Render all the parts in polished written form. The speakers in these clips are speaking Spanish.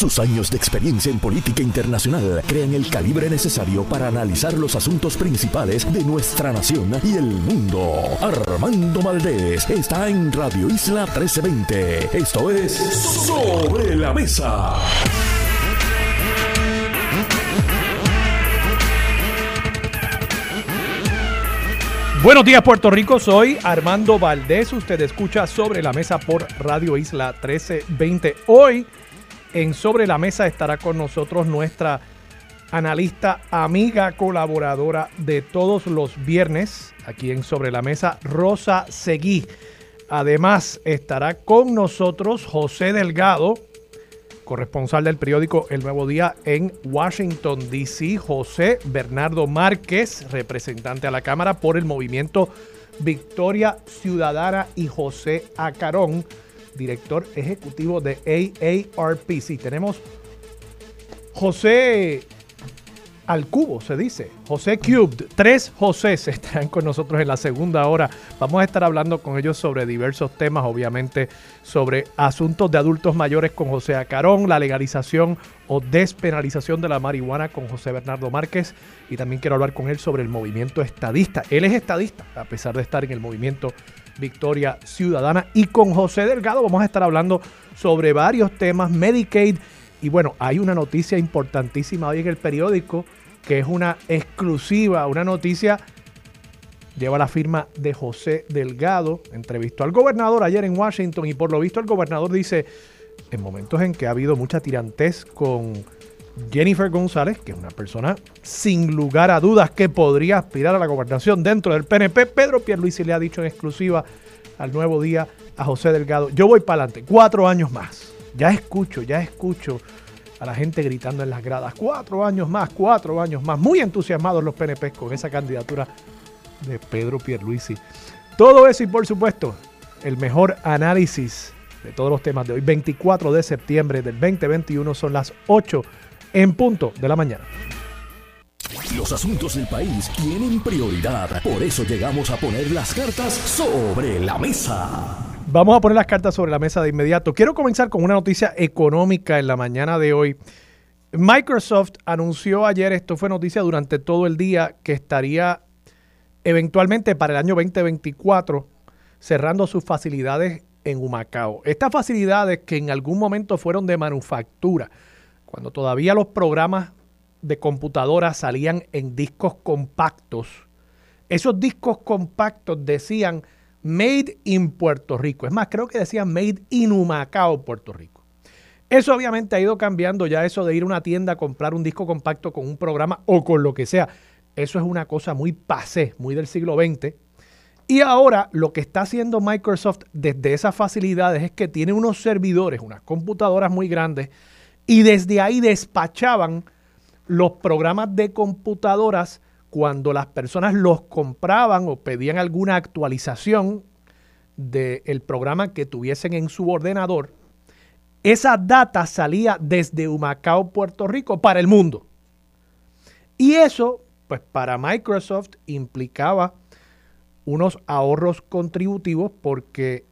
Sus años de experiencia en política internacional crean el calibre necesario para analizar los asuntos principales de nuestra nación y el mundo. Armando Valdés está en Radio Isla 1320. Esto es Sobre la Mesa. Buenos días, Puerto Rico. Soy Armando Valdés. Usted escucha Sobre la Mesa por Radio Isla 1320. Hoy en Sobre la Mesa estará con nosotros nuestra analista, amiga, colaboradora de todos los viernes aquí en Sobre la Mesa, Rosa Seguí. Además estará con nosotros José Delgado, corresponsal del periódico El Nuevo Día en Washington, D.C. José Bernardo Márquez, representante a la Cámara por el movimiento Victoria Ciudadana, y José Acarón, director ejecutivo de AARP. Sí, tenemos José al cubo, se dice, José Cubed. 3 Josés estarán con nosotros en la segunda hora. Vamos a estar hablando con ellos sobre diversos temas, obviamente sobre asuntos de adultos mayores con José Acarón, la legalización o despenalización de la marihuana con José Bernardo Márquez, y también quiero hablar con él sobre el movimiento estadista. Él es estadista, a pesar de estar en el movimiento Victoria Ciudadana. Y con José Delgado vamos a estar hablando sobre varios temas, Medicaid. Y bueno, hay una noticia importantísima hoy en el periódico, que es una exclusiva, una noticia, lleva la firma de José Delgado. Entrevistó al gobernador ayer en Washington y por lo visto el gobernador dice, en momentos en que ha habido mucha tirantez con Jennifer González, que es una persona sin lugar a dudas que podría aspirar a la gobernación dentro del PNP, Pedro Pierluisi le ha dicho en exclusiva al Nuevo Día a José Delgado, yo voy para adelante, 4 años más. Ya escucho a la gente gritando en las gradas, 4 años más, 4 años más. Muy entusiasmados los PNP con esa candidatura de Pedro Pierluisi. Todo eso y por supuesto el mejor análisis de todos los temas de hoy, 24 de septiembre del 2021, son las 8 en punto de la mañana. Los asuntos del país tienen prioridad, por eso llegamos a poner las cartas sobre la mesa. Vamos a poner las cartas sobre la mesa de inmediato. Quiero comenzar con una noticia económica en la mañana de hoy. Microsoft anunció ayer, esto fue noticia durante todo el día, que estaría eventualmente para el año 2024 cerrando sus facilidades en Humacao. Estas facilidades que en algún momento fueron de manufactura, cuando todavía los programas de computadoras salían en discos compactos. Esos discos compactos decían Made in Puerto Rico. Es más, creo que decían Made in Humacao, Puerto Rico. Eso obviamente ha ido cambiando ya, eso de ir a una tienda a comprar un disco compacto con un programa o con lo que sea. Eso es una cosa muy pasé, muy del siglo XX. Y ahora lo que está haciendo Microsoft desde esas facilidades es que tiene unos servidores, unas computadoras muy grandes, y desde ahí despachaban los programas de computadoras cuando las personas los compraban o pedían alguna actualización del programa que tuviesen en su ordenador. Esa data salía desde Humacao, Puerto Rico, para el mundo. Y eso, pues para Microsoft implicaba unos ahorros contributivos porque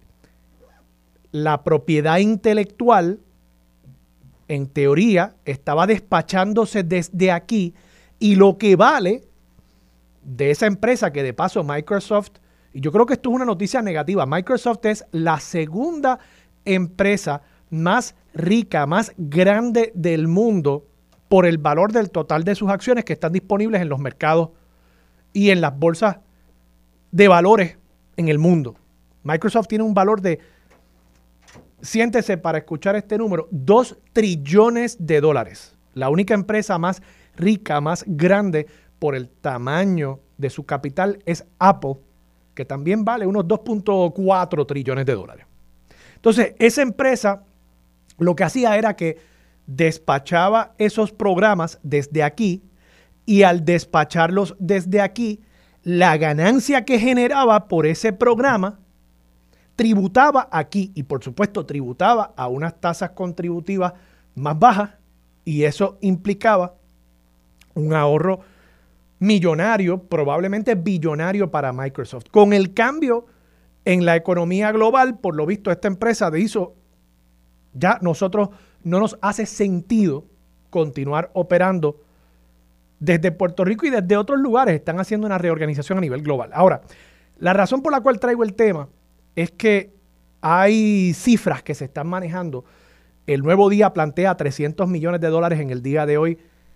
la propiedad intelectual, en teoría, estaba despachándose desde aquí, y lo que vale de esa empresa, que de paso Microsoft, y yo creo que esto es una noticia negativa, Microsoft es la segunda empresa más rica, más grande del mundo por el valor del total de sus acciones que están disponibles en los mercados y en las bolsas de valores en el mundo. Microsoft tiene un valor de, siéntese para escuchar este número, $2 trillones. La única empresa más rica, más grande por el tamaño de su capital es Apple, que también vale unos $2.4 trillones. Entonces, esa empresa lo que hacía era que despachaba esos programas desde aquí, y al despacharlos desde aquí, la ganancia que generaba por ese programa tributaba aquí, y por supuesto tributaba a unas tasas contributivas más bajas, y eso implicaba un ahorro millonario, probablemente billonario para Microsoft. Con el cambio en la economía global, por lo visto esta empresa hizo, ya nosotros no nos hace sentido continuar operando desde Puerto Rico y desde otros lugares. Están haciendo una reorganización a nivel global. Ahora, la razón por la cual traigo el tema es que hay cifras que se están manejando. El Nuevo Día plantea $300 millones en el día de hoy.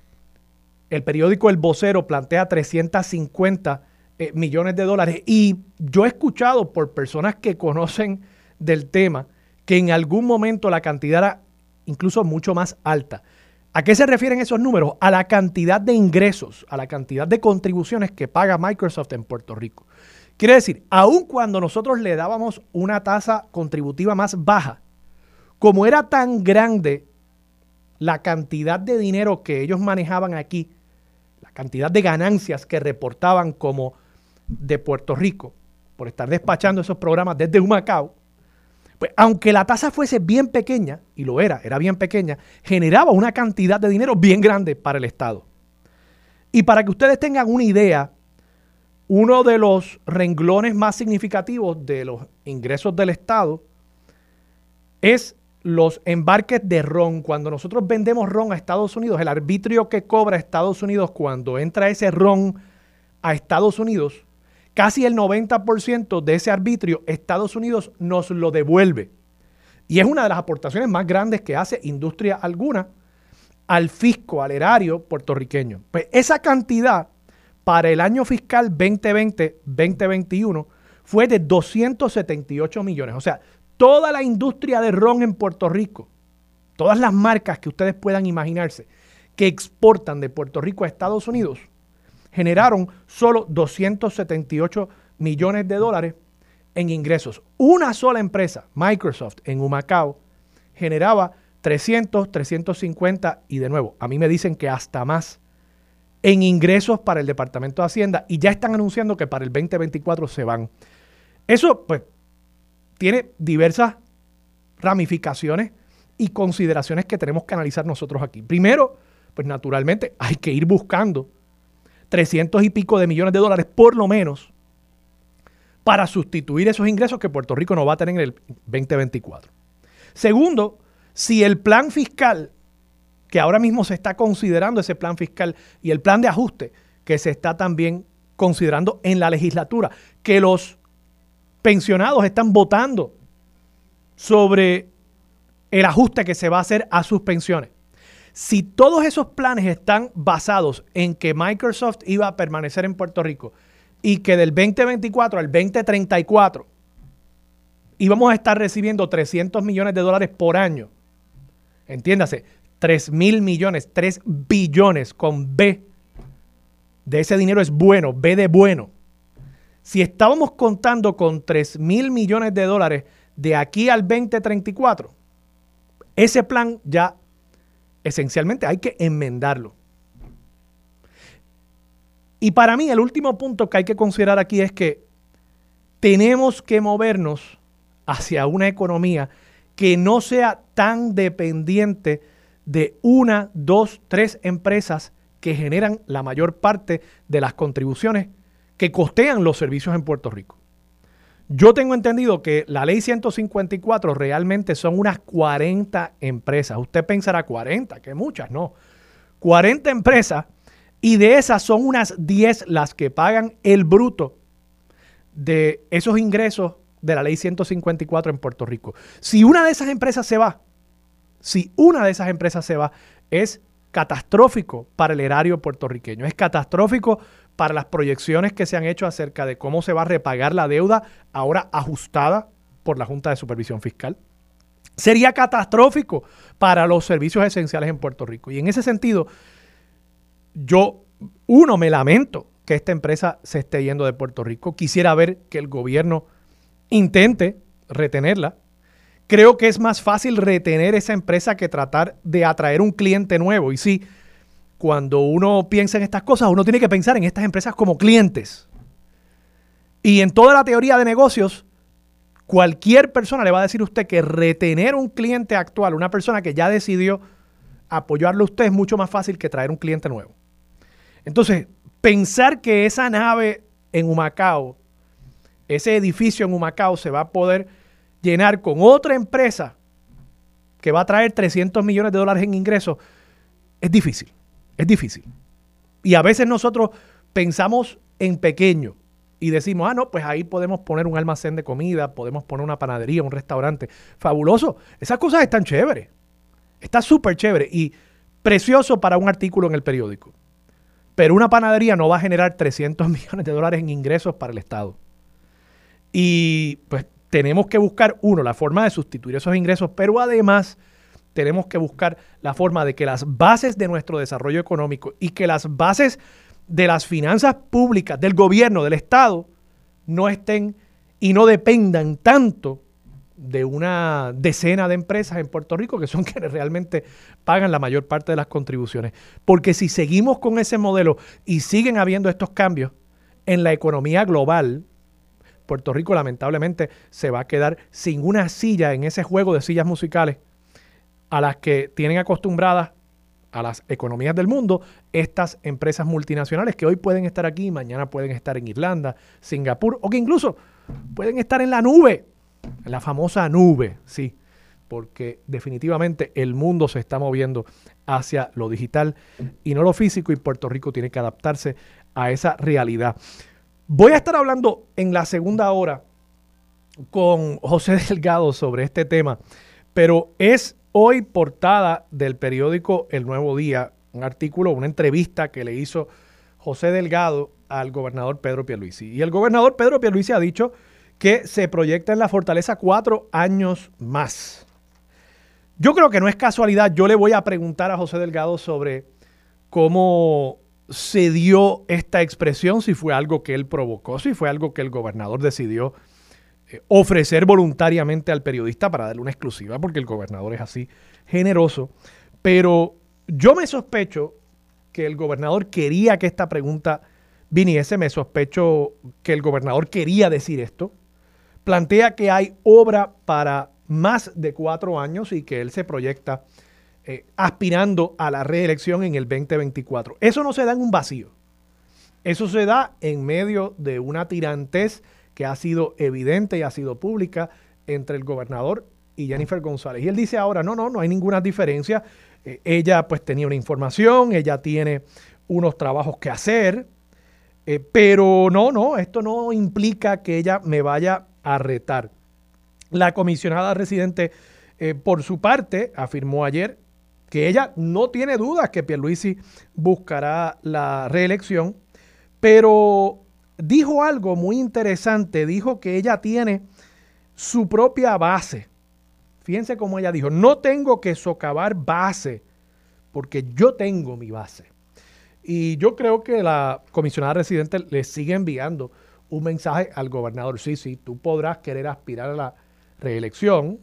El periódico El Vocero plantea $350 millones. Y yo he escuchado por personas que conocen del tema que en algún momento la cantidad era incluso mucho más alta. ¿A qué se refieren esos números? A la cantidad de ingresos, a la cantidad de contribuciones que paga Microsoft en Puerto Rico. Quiere decir, aun cuando nosotros le dábamos una tasa contributiva más baja, como era tan grande la cantidad de dinero que ellos manejaban aquí, la cantidad de ganancias que reportaban como de Puerto Rico, por estar despachando esos programas desde Humacao, pues aunque la tasa fuese bien pequeña, y lo era bien pequeña, generaba una cantidad de dinero bien grande para el Estado. Y para que ustedes tengan una idea, uno de los renglones más significativos de los ingresos del Estado es los embarques de ron. Cuando nosotros vendemos ron a Estados Unidos, el arbitrio que cobra Estados Unidos cuando entra ese ron a Estados Unidos, casi el 90% de ese arbitrio Estados Unidos nos lo devuelve. Y es una de las aportaciones más grandes que hace industria alguna al fisco, al erario puertorriqueño. Pues esa cantidad para el año fiscal 2020-2021 fue de 278 millones. O sea, toda la industria de ron en Puerto Rico, todas las marcas que ustedes puedan imaginarse que exportan de Puerto Rico a Estados Unidos, generaron solo 278 millones de dólares en ingresos. Una sola empresa, Microsoft, en Humacao, generaba 300, 350 y de nuevo, a mí me dicen que hasta más en ingresos para el Departamento de Hacienda y ya están anunciando que para el 2024 se van. Eso, pues, tiene diversas ramificaciones y consideraciones que tenemos que analizar nosotros aquí. Primero, pues naturalmente hay que ir buscando 300 y pico de millones de dólares por lo menos para sustituir esos ingresos que Puerto Rico no va a tener en el 2024. Segundo, si el plan fiscal, que ahora mismo se está considerando ese plan fiscal y el plan de ajuste que se está también considerando en la legislatura, que los pensionados están votando sobre el ajuste que se va a hacer a sus pensiones. Si todos esos planes están basados en que Microsoft iba a permanecer en Puerto Rico y que del 2024 al 2034 íbamos a estar recibiendo 300 millones de dólares por año, entiéndase, 3,000 millones, 3 billones con B, de ese dinero es bueno, B de bueno. Si estábamos contando con 3,000 millones de dólares de aquí al 2034, ese plan ya esencialmente hay que enmendarlo. Y para mí el último punto que hay que considerar aquí es que tenemos que movernos hacia una economía que no sea tan dependiente de 1, 2, 3 empresas que generan la mayor parte de las contribuciones que costean los servicios en Puerto Rico. Yo tengo entendido que la ley 154 realmente son unas 40 empresas. Usted pensará 40, que muchas, no. 40 empresas y de esas son unas 10 las que pagan el bruto de esos ingresos de la ley 154 en Puerto Rico. Si una de esas empresas se va, es catastrófico para el erario puertorriqueño. Es catastrófico para las proyecciones que se han hecho acerca de cómo se va a repagar la deuda ahora ajustada por la Junta de Supervisión Fiscal. Sería catastrófico para los servicios esenciales en Puerto Rico. Y en ese sentido, me lamento que esta empresa se esté yendo de Puerto Rico. Quisiera ver que el gobierno intente retenerla. Creo que es más fácil retener esa empresa que tratar de atraer un cliente nuevo. Y sí, cuando uno piensa en estas cosas, uno tiene que pensar en estas empresas como clientes. Y en toda la teoría de negocios, cualquier persona le va a decir a usted que retener un cliente actual, una persona que ya decidió apoyarlo a usted, es mucho más fácil que traer un cliente nuevo. Entonces, pensar que esa nave en Humacao, ese edificio en Humacao se va a poder llenar con otra empresa que va a traer 300 millones de dólares en ingresos, es difícil, es difícil. Y a veces nosotros pensamos en pequeño y decimos, no, pues ahí podemos poner un almacén de comida, podemos poner una panadería, un restaurante. Fabuloso. Esas cosas están chéveres. Está súper chévere y precioso para un artículo en el periódico. Pero una panadería no va a generar 300 millones de dólares en ingresos para el Estado. Y pues tenemos que buscar, la forma de sustituir esos ingresos, pero además tenemos que buscar la forma de que las bases de nuestro desarrollo económico y que las bases de las finanzas públicas, del gobierno, del Estado, no estén y no dependan tanto de una decena de empresas en Puerto Rico que son quienes realmente pagan la mayor parte de las contribuciones. Porque si seguimos con ese modelo y siguen habiendo estos cambios en la economía global, Puerto Rico lamentablemente se va a quedar sin una silla en ese juego de sillas musicales a las que tienen acostumbradas a las economías del mundo estas empresas multinacionales que hoy pueden estar aquí y mañana pueden estar en Irlanda, Singapur o que incluso pueden estar en la nube, en la famosa nube, sí, porque definitivamente el mundo se está moviendo hacia lo digital y no lo físico y Puerto Rico tiene que adaptarse a esa realidad. Voy a estar hablando en la segunda hora con José Delgado sobre este tema, pero es hoy portada del periódico El Nuevo Día, un artículo, una entrevista que le hizo José Delgado al gobernador Pedro Pierluisi. Y el gobernador Pedro Pierluisi ha dicho que se proyecta en la fortaleza 4 años más. Yo creo que no es casualidad. Yo le voy a preguntar a José Delgado sobre cómo se dio esta expresión, si fue algo que él provocó, si fue algo que el gobernador decidió ofrecer voluntariamente al periodista para darle una exclusiva, porque el gobernador es así generoso. Pero yo me sospecho que el gobernador quería que esta pregunta viniese, me sospecho que el gobernador quería decir esto. Plantea que hay obra para más de 4 años y que él se proyecta aspirando a la reelección en el 2024. Eso no se da en un vacío. Eso se da en medio de una tirantez que ha sido evidente y ha sido pública entre el gobernador y Jennifer González. Y él dice ahora, no hay ninguna diferencia. Ella pues tenía una información, ella tiene unos trabajos que hacer, pero esto no implica que ella me vaya a retar. La comisionada residente, por su parte, afirmó ayer que ella no tiene dudas que Pierluisi buscará la reelección, pero dijo algo muy interesante, dijo que ella tiene su propia base. Fíjense cómo ella dijo, no tengo que socavar base, porque yo tengo mi base. Y yo creo que la comisionada residente le sigue enviando un mensaje al gobernador. Sí, tú podrás querer aspirar a la reelección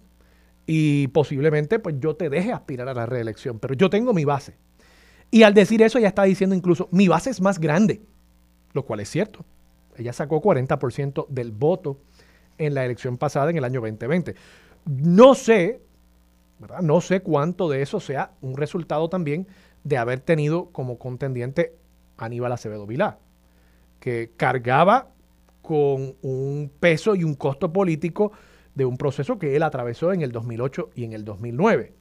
y posiblemente pues yo te deje aspirar a la reelección, pero yo tengo mi base. Y al decir eso ella está diciendo incluso, mi base es más grande, lo cual es cierto. Ella sacó 40% del voto en la elección pasada en el año 2020. No sé, ¿verdad? No sé cuánto de eso sea un resultado también de haber tenido como contendiente a Aníbal Acevedo Vilá, que cargaba con un peso y un costo político de un proceso que él atravesó en el 2008 y en el 2009.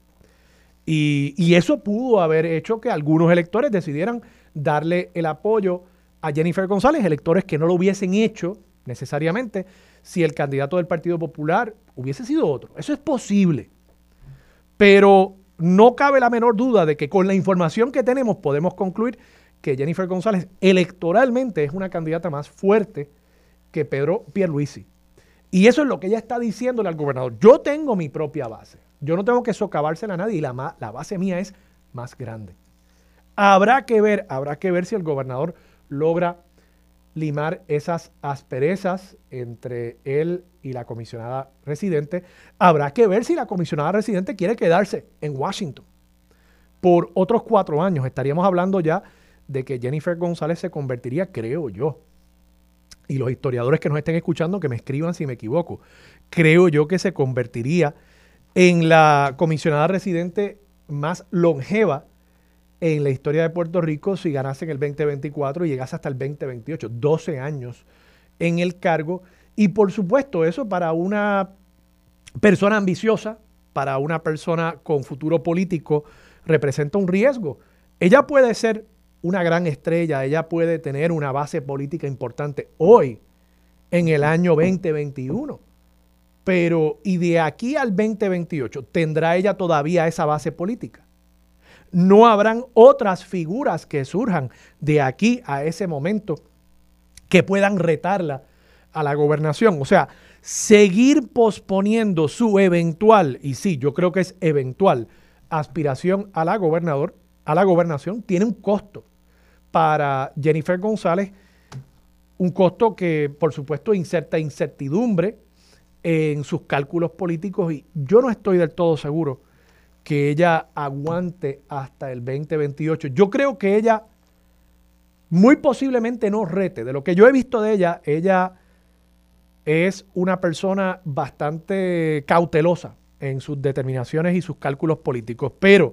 Y eso pudo haber hecho que algunos electores decidieran darle el apoyo a Jennifer González, electores que no lo hubiesen hecho necesariamente si el candidato del Partido Popular hubiese sido otro. Eso es posible. Pero no cabe la menor duda de que con la información que tenemos podemos concluir que Jennifer González electoralmente es una candidata más fuerte que Pedro Pierluisi. Y eso es lo que ella está diciéndole al gobernador. Yo tengo mi propia base. Yo no tengo que socavársela a nadie y la base mía es más grande. Habrá que ver si el gobernador logra limar esas asperezas entre él y la comisionada residente. Habrá que ver si la comisionada residente quiere quedarse en Washington por otros 4 años. Estaríamos hablando ya de que Jennifer González se convertiría, creo yo, y los historiadores que nos estén escuchando que me escriban si me equivoco, creo yo que se convertiría en la comisionada residente más longeva en la historia de Puerto Rico si ganase en el 2024 y llegase hasta el 2028, 12 años en el cargo. Y por supuesto eso para una persona ambiciosa para una persona con futuro político representa un riesgo. Ella puede ser una gran estrella, ella puede tener una base política importante hoy, en el año 2021, pero ¿y de aquí al 2028 tendrá ella todavía esa base política? No habrán otras figuras que surjan de aquí a ese momento que puedan retarla a la gobernación. O sea, seguir posponiendo su eventual, y sí, yo creo que es eventual, aspiración a la gobernación, tiene un costo para Jennifer González, un costo que, por supuesto, inserta incertidumbre en sus cálculos políticos, y yo no estoy del todo seguro que ella aguante hasta el 2028. Yo creo que ella muy posiblemente no rete. De lo que yo he visto de ella, ella es una persona bastante cautelosa en sus determinaciones y sus cálculos políticos. Pero,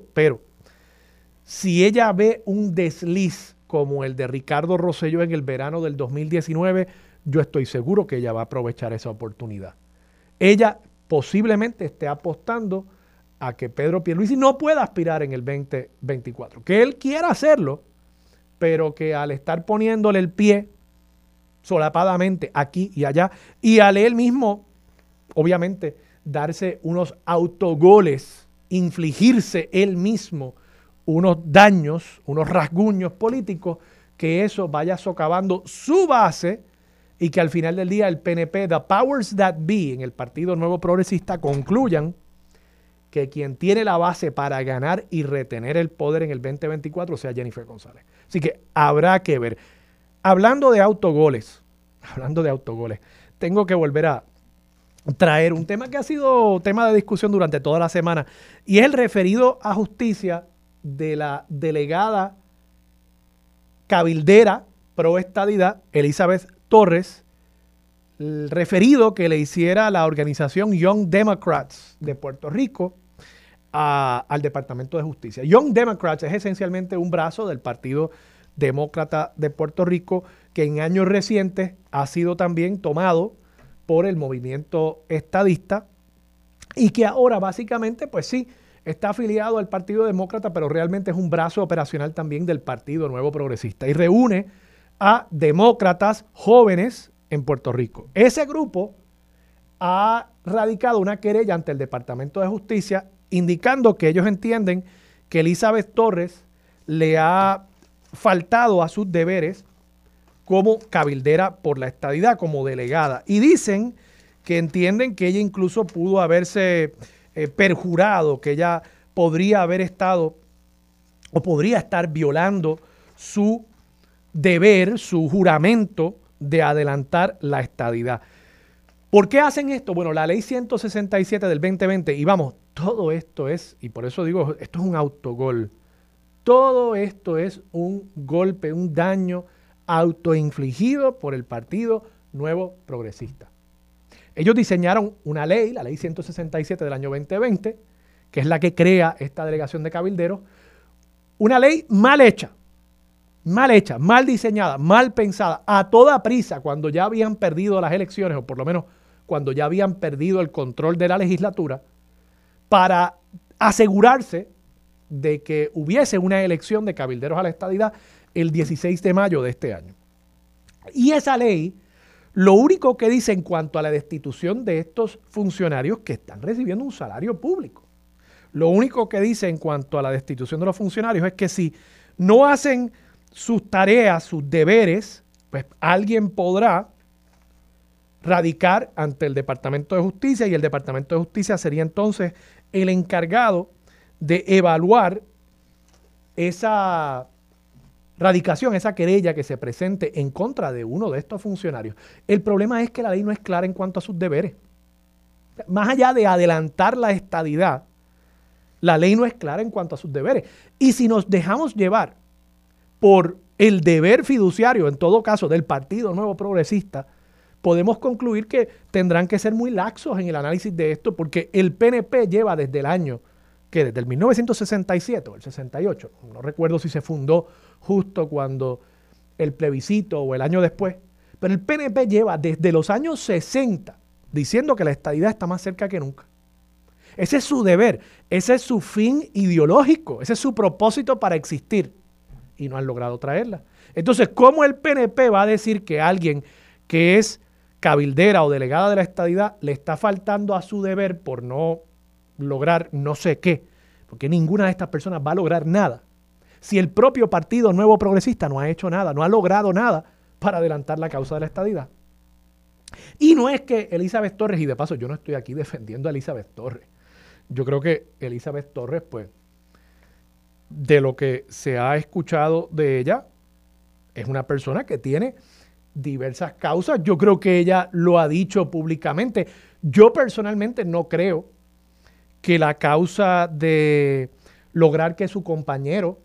si ella ve un desliz como el de Ricardo Rosselló en el verano del 2019, yo estoy seguro que ella va a aprovechar esa oportunidad. Ella posiblemente esté apostando a que Pedro Pierluisi no pueda aspirar en el 2024, que él quiera hacerlo, pero que al estar poniéndole el pie solapadamente aquí y allá, y al él mismo, obviamente, darse unos autogoles, infligirse él mismo unos daños, unos rasguños políticos, que eso vaya socavando su base y que al final del día el PNP, the powers that be en el Partido Nuevo Progresista, concluyan que quien tiene la base para ganar y retener el poder en el 2024 sea Jennifer González. Así que habrá que ver. Hablando de autogoles, tengo que volver a traer un tema que ha sido tema de discusión durante toda la semana, y es el referido a justicia de la delegada cabildera pro estadidad Elizabeth Torres, el referido que le hiciera la organización Young Democrats de Puerto Rico al Departamento de Justicia. Young Democrats es esencialmente un brazo del Partido Demócrata de Puerto Rico que en años recientes ha sido también tomado por el movimiento estadista y que ahora básicamente, pues sí, está afiliado al Partido Demócrata, pero realmente es un brazo operacional también del Partido Nuevo Progresista y reúne a demócratas jóvenes en Puerto Rico. Ese grupo ha radicado una querella ante el Departamento de Justicia indicando que ellos entienden que Elizabeth Torres le ha faltado a sus deberes como cabildera por la estadidad, como delegada. Y dicen que entienden que ella incluso pudo haberse perjurado, que ella podría haber estado o podría estar violando su deber, su juramento de adelantar la estadidad. ¿Por qué hacen esto? Bueno, la ley 167 del 2020, y vamos, todo esto es, y por eso digo, esto es un autogol. Todo esto es un golpe, un daño autoinfligido por el Partido Nuevo Progresista. Ellos diseñaron una ley, la ley 167 del año 2020, que es la que crea esta delegación de cabilderos, una ley mal hecha, mal diseñada, mal pensada, a toda prisa, cuando ya habían perdido las elecciones, o por lo menos cuando ya habían perdido el control de la legislatura, para asegurarse de que hubiese una elección de cabilderos a la estadidad el 16 de mayo de este año. Y esa ley, lo único que dice en cuanto a la destitución de estos funcionarios que están recibiendo un salario público, lo único que dice en cuanto a la destitución de los funcionarios es que si no hacen sus tareas, sus deberes, pues alguien podrá radicar ante el Departamento de Justicia y el Departamento de Justicia sería entonces el encargado de evaluar esa radicación, esa querella que se presente en contra de uno de estos funcionarios. El problema es que la ley no es clara en cuanto a sus deberes. Más allá de adelantar la estadidad, la ley no es clara en cuanto a sus deberes. Y si nos dejamos llevar por el deber fiduciario, en todo caso, del Partido Nuevo Progresista, podemos concluir que tendrán que ser muy laxos en el análisis de esto, porque el PNP lleva desde el año, que desde el 1967 o el 68, no recuerdo si se fundó justo cuando el plebiscito o el año después, pero el PNP lleva desde los años 60 diciendo que la estadidad está más cerca que nunca. Ese es su deber, ese es su fin ideológico, ese es su propósito para existir. Y no han logrado traerla. Entonces, ¿cómo el PNP va a decir que alguien que es cabildera o delegada de la estadidad le está faltando a su deber por no lograr no sé qué? Porque ninguna de estas personas va a lograr nada. Si el propio Partido Nuevo Progresista no ha hecho nada, no ha logrado nada para adelantar la causa de la estadidad. Y no es que Elizabeth Torres, y de paso yo no estoy aquí defendiendo a Elizabeth Torres. Yo creo que Elizabeth Torres, pues, de lo que se ha escuchado de ella, es una persona que tiene diversas causas. Yo creo que ella lo ha dicho públicamente. Yo personalmente no creo que la causa de lograr que su compañero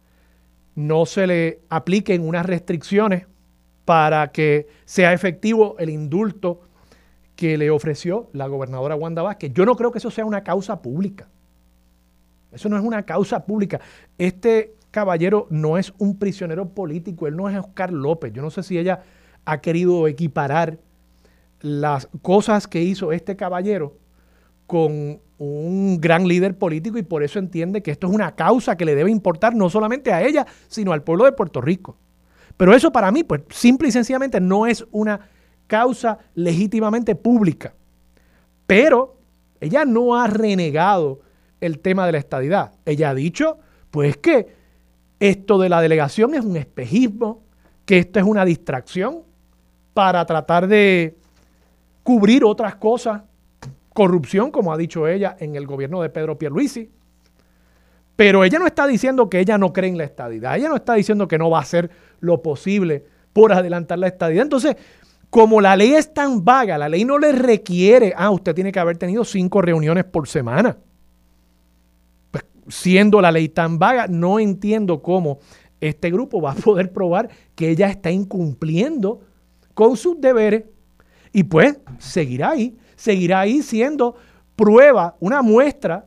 no se le apliquen unas restricciones para que sea efectivo el indulto que le ofreció la gobernadora Wanda Vázquez. Yo no creo que eso sea una causa pública. Eso no es una causa pública. Este caballero no es un prisionero político, él no es Oscar López. Yo no sé si ella ha querido equiparar las cosas que hizo este caballero con un gran líder político y por eso entiende que esto es una causa que le debe importar no solamente a ella, sino al pueblo de Puerto Rico. Pero eso para mí, pues simple y sencillamente no es una causa legítimamente pública. Pero ella no ha renegado el tema de la estadidad. Ella ha dicho, pues que esto de la delegación es un espejismo, que esto es una distracción para tratar de cubrir otras cosas, corrupción, como ha dicho ella, en el gobierno de Pedro Pierluisi. Pero ella no está diciendo que ella no cree en la estadidad, ella no está diciendo que no va a hacer lo posible por adelantar la estadidad. Entonces, como la ley es tan vaga, la ley no le requiere, usted tiene que haber tenido 5 reuniones por semana. Pues, siendo la ley tan vaga, no entiendo cómo este grupo va a poder probar que ella está incumpliendo con sus deberes y pues seguirá ahí siendo prueba, una muestra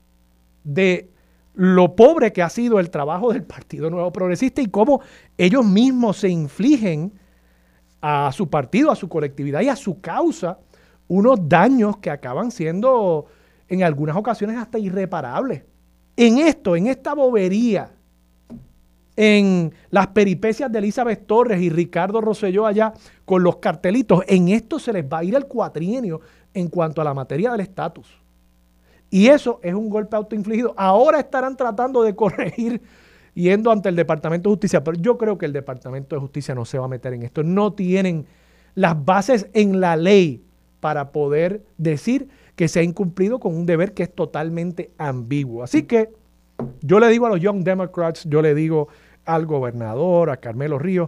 de lo pobre que ha sido el trabajo del Partido Nuevo Progresista y cómo ellos mismos se infligen a su partido, a su colectividad y a su causa unos daños que acaban siendo en algunas ocasiones hasta irreparables. En esta bobería, en las peripecias de Elizabeth Torres y Ricardo Rosselló allá con los cartelitos, en esto se les va a ir el cuatrienio en cuanto a la materia del estatus. Y eso es un golpe autoinfligido. Ahora estarán tratando de corregir yendo ante el Departamento de Justicia, pero yo creo que el Departamento de Justicia no se va a meter en esto. No tienen las bases en la ley para poder decir que se ha incumplido con un deber que es totalmente ambiguo. Así que yo le digo a los Young Democrats, yo le digo al gobernador, a Carmelo Ríos,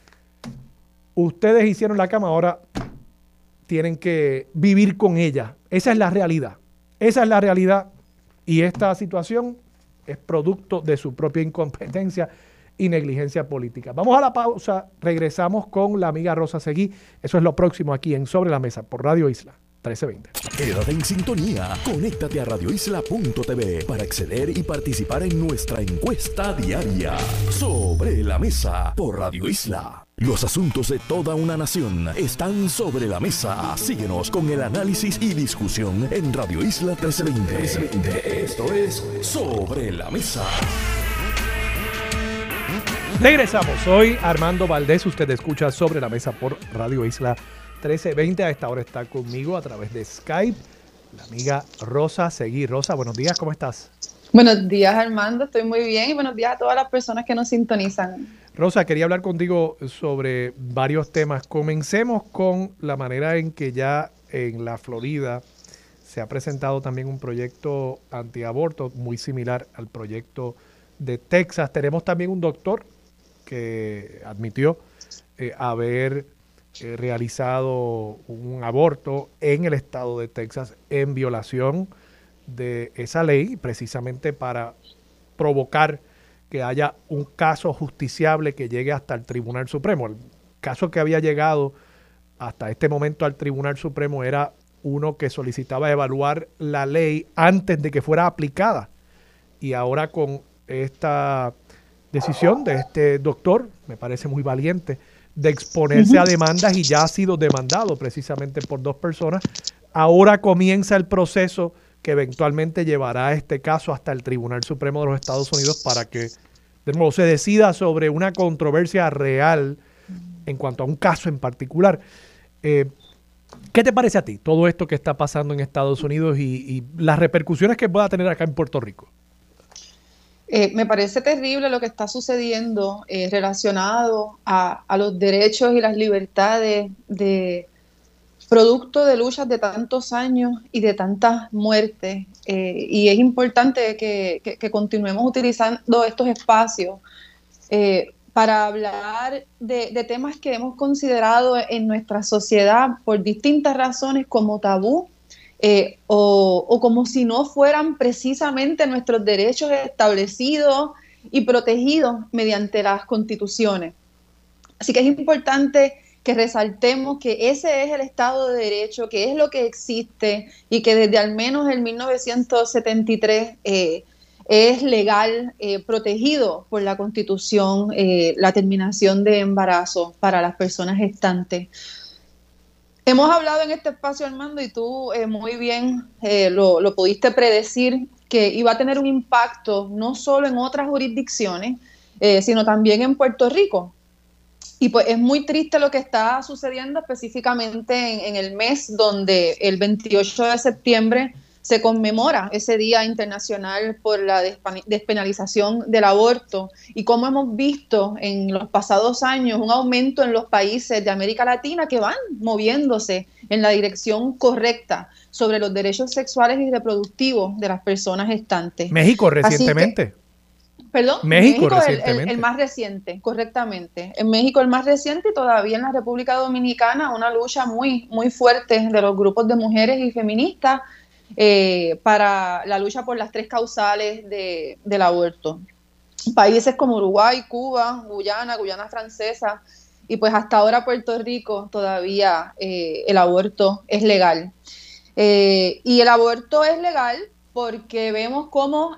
ustedes hicieron la cama, ahora tienen que vivir con ella. Esa es la realidad. Esa es la realidad y esta situación es producto de su propia incompetencia y negligencia política. Vamos a la pausa, regresamos con la amiga Rosa Seguí. Eso es lo próximo aquí en Sobre la Mesa por Radio Isla 1320. Quédate en sintonía, conéctate a radioisla.tv para acceder y participar en nuestra encuesta diaria. Sobre la Mesa por Radio Isla. Los asuntos de toda una nación están sobre la mesa. Síguenos con el análisis y discusión en Radio Isla 1320. Esto es Sobre la Mesa. Regresamos. Soy Armando Valdés. Usted escucha Sobre la Mesa por Radio Isla 1320. A esta hora está conmigo a través de Skype la amiga Rosa Seguí. Rosa, buenos días. ¿Cómo estás? Buenos días, Armando. Estoy muy bien y buenos días a todas las personas que nos sintonizan. Rosa, quería hablar contigo sobre varios temas. Comencemos con la manera en que ya en la Florida se ha presentado también un proyecto antiaborto muy similar al proyecto de Texas. Tenemos también un doctor que admitió haber realizado un aborto en el estado de Texas en violación de esa ley, precisamente para provocar que haya un caso justiciable que llegue hasta el Tribunal Supremo. El caso que había llegado hasta este momento al Tribunal Supremo era uno que solicitaba evaluar la ley antes de que fuera aplicada. Y ahora con esta decisión de este doctor, me parece muy valiente, de exponerse a demandas y ya ha sido demandado precisamente por 2 personas, ahora comienza el proceso que eventualmente llevará este caso hasta el Tribunal Supremo de los Estados Unidos para que, de nuevo, se decida sobre una controversia real en cuanto a un caso en particular. ¿Qué te parece a ti todo esto que está pasando en Estados Unidos y las repercusiones que pueda tener acá en Puerto Rico? Me parece terrible lo que está sucediendo relacionado a los derechos y las libertades de producto de luchas de tantos años y de tantas muertes. Y es importante que continuemos utilizando estos espacios para hablar de temas que hemos considerado en nuestra sociedad por distintas razones como tabú, o como si no fueran precisamente nuestros derechos establecidos y protegidos mediante las constituciones. Así que es importante que resaltemos que ese es el Estado de Derecho, que es lo que existe y que desde al menos el 1973 es legal, protegido por la Constitución, la terminación de embarazo para las personas gestantes. Hemos hablado en este espacio, Armando, y tú muy bien lo pudiste predecir, que iba a tener un impacto no solo en otras jurisdicciones, sino también en Puerto Rico. Y pues es muy triste lo que está sucediendo específicamente en el mes donde el 28 de septiembre se conmemora ese Día Internacional por la despenalización del aborto, y cómo hemos visto en los pasados años un aumento en los países de América Latina que van moviéndose en la dirección correcta sobre los derechos sexuales y reproductivos de las personas gestantes. México recientemente. Perdón, México recientemente. El más reciente, correctamente. En México el más reciente, y todavía en la República Dominicana una lucha muy, muy fuerte de los grupos de mujeres y feministas para la lucha por las 3 causales del aborto. Países como Uruguay, Cuba, Guyana Francesa, y pues hasta ahora Puerto Rico todavía el aborto es legal. Y el aborto es legal porque vemos cómo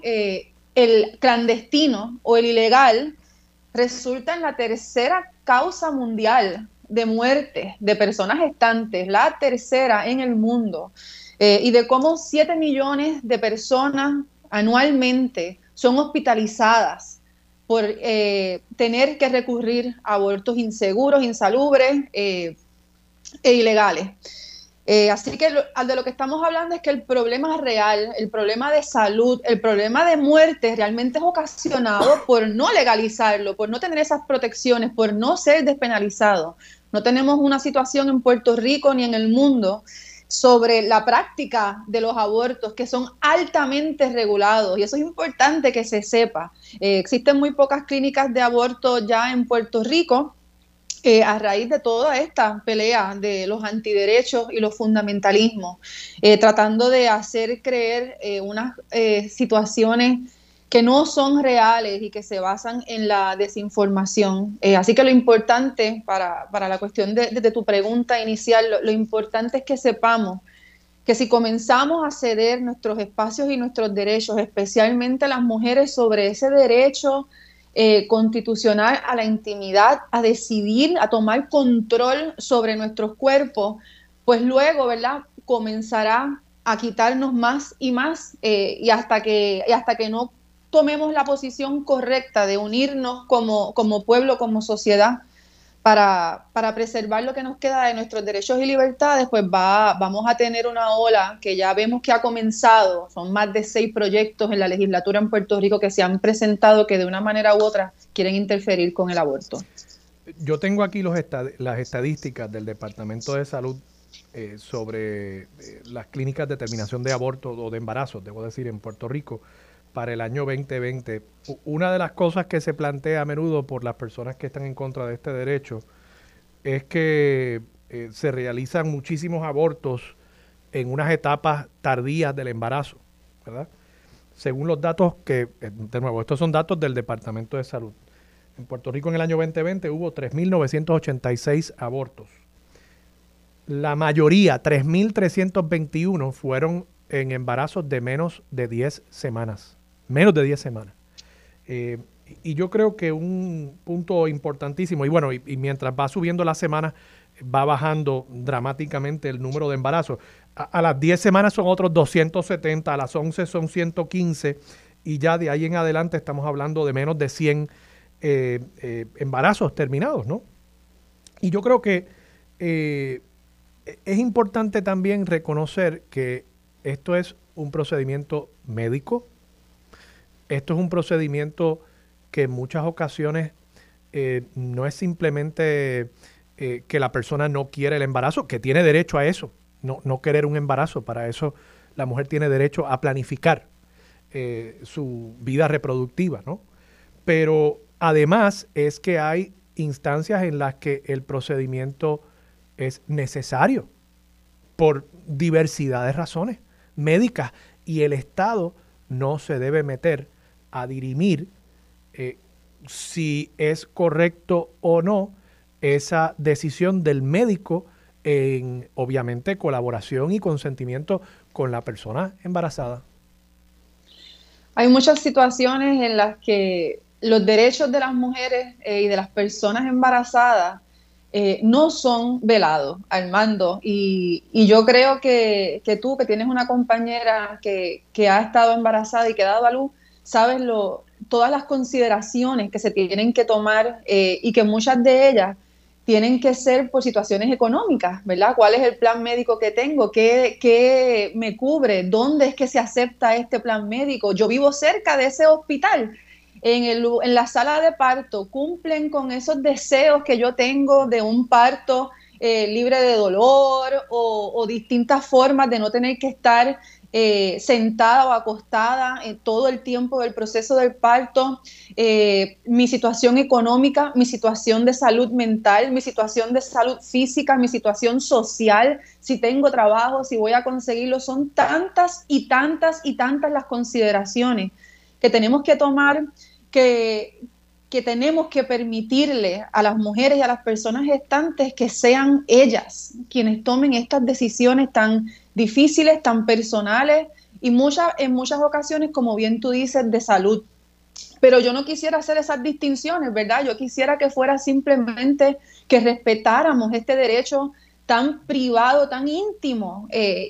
el clandestino o el ilegal resulta en la tercera causa mundial de muerte de personas gestantes, la tercera en el mundo, y de cómo 7 millones de personas anualmente son hospitalizadas por tener que recurrir a abortos inseguros, insalubres e ilegales. Así que de lo que estamos hablando es que el problema real, el problema de salud, el problema de muerte realmente es ocasionado por no legalizarlo, por no tener esas protecciones, por no ser despenalizado. No tenemos una situación en Puerto Rico ni en el mundo sobre la práctica de los abortos, que son altamente regulados, y eso es importante que se sepa. Existen muy pocas clínicas de aborto ya en Puerto Rico, a raíz de toda esta pelea de los antiderechos y los fundamentalismos, tratando de hacer creer unas situaciones que no son reales y que se basan en la desinformación. Así que lo importante para la cuestión de tu pregunta inicial, lo importante es que sepamos que si comenzamos a ceder nuestros espacios y nuestros derechos, especialmente las mujeres, sobre ese derecho constitucional a la intimidad, a decidir, a tomar control sobre nuestros cuerpos, pues luego, ¿verdad?, comenzará a quitarnos más y más, y hasta que no tomemos la posición correcta de unirnos como pueblo, como sociedad, para preservar lo que nos queda de nuestros derechos y libertades, pues vamos a tener una ola que ya vemos que ha comenzado. Son más de 6 proyectos en la legislatura en Puerto Rico que se han presentado que de una manera u otra quieren interferir con el aborto. Yo tengo aquí las estadísticas del Departamento de Salud sobre las clínicas de terminación de aborto o de embarazo, debo decir, en Puerto Rico para el año 2020. Una de las cosas que se plantea a menudo por las personas que están en contra de este derecho es que se realizan muchísimos abortos en unas etapas tardías del embarazo, ¿verdad? Según los datos de nuevo, estos son datos del Departamento de Salud. En Puerto Rico en el año 2020 hubo 3.986 abortos. La mayoría, 3.321, fueron en embarazos de menos de 10 semanas. Menos de 10 semanas. Y yo creo que un punto importantísimo, y bueno, y mientras va subiendo la semana, va bajando dramáticamente el número de embarazos. A las 10 semanas son otros 270, a las 11 son 115 y ya de ahí en adelante estamos hablando de menos de 100 embarazos terminados, ¿no? Y yo creo que es importante también reconocer que esto es un procedimiento médico, esto es un procedimiento que en muchas ocasiones no es simplemente que la persona no quiere el embarazo, que tiene derecho a eso, no querer un embarazo. Para eso la mujer tiene derecho a planificar su vida reproductiva, ¿no? Pero además es que hay instancias en las que el procedimiento es necesario por diversidad de razones médicas y el Estado no se debe meter a dirimir si es correcto o no esa decisión del médico en, obviamente, colaboración y consentimiento con la persona embarazada. Hay muchas situaciones en las que los derechos de las mujeres y de las personas embarazadas no son velados, Armando. Y yo creo que tú, que tienes una compañera que ha estado embarazada y que ha dado a luz, sabes todas las consideraciones que se tienen que tomar y que muchas de ellas tienen que ser por situaciones económicas, ¿verdad? ¿Cuál es el plan médico que tengo? ¿Qué me cubre? ¿Dónde es que se acepta este plan médico? Yo vivo cerca de ese hospital. En la sala de parto, ¿cumplen con esos deseos que yo tengo de un parto libre de dolor o distintas formas de no tener que estar sentada o acostada todo el tiempo del proceso del parto? Mi situación económica, mi situación de salud mental, mi situación de salud física, mi situación social, si tengo trabajo, si voy a conseguirlo, son tantas y tantas y tantas las consideraciones que tenemos que tomar, que tenemos que permitirle a las mujeres y a las personas gestantes que sean ellas quienes tomen estas decisiones tan difíciles, tan personales y en muchas ocasiones, como bien tú dices, de salud. Pero yo no quisiera hacer esas distinciones, ¿verdad? Yo quisiera que fuera simplemente que respetáramos este derecho tan privado, tan íntimo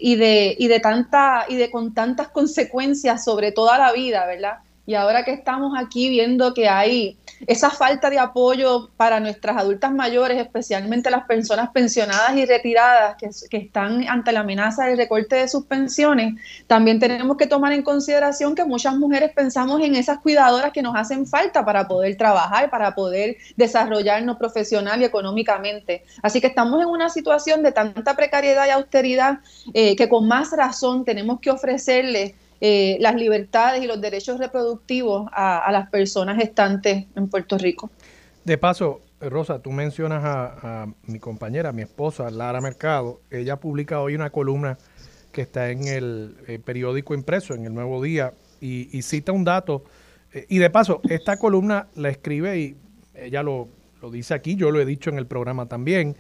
con tantas consecuencias sobre toda la vida, ¿verdad? Y ahora que estamos aquí viendo que hay esa falta de apoyo para nuestras adultas mayores, especialmente las personas pensionadas y retiradas que están ante la amenaza del recorte de sus pensiones, también tenemos que tomar en consideración que muchas mujeres pensamos en esas cuidadoras que nos hacen falta para poder trabajar, para poder desarrollarnos profesional y económicamente. Así que estamos en una situación de tanta precariedad y austeridad que con más razón tenemos que ofrecerles las libertades y los derechos reproductivos a las personas gestantes en Puerto Rico. De paso, Rosa, tú mencionas a mi compañera, mi esposa, Lara Mercado. Ella publica hoy una columna que está en el periódico impreso, en El Nuevo Día, y cita un dato. Y de paso, esta columna la escribe y ella lo dice aquí, yo lo he dicho en el programa también.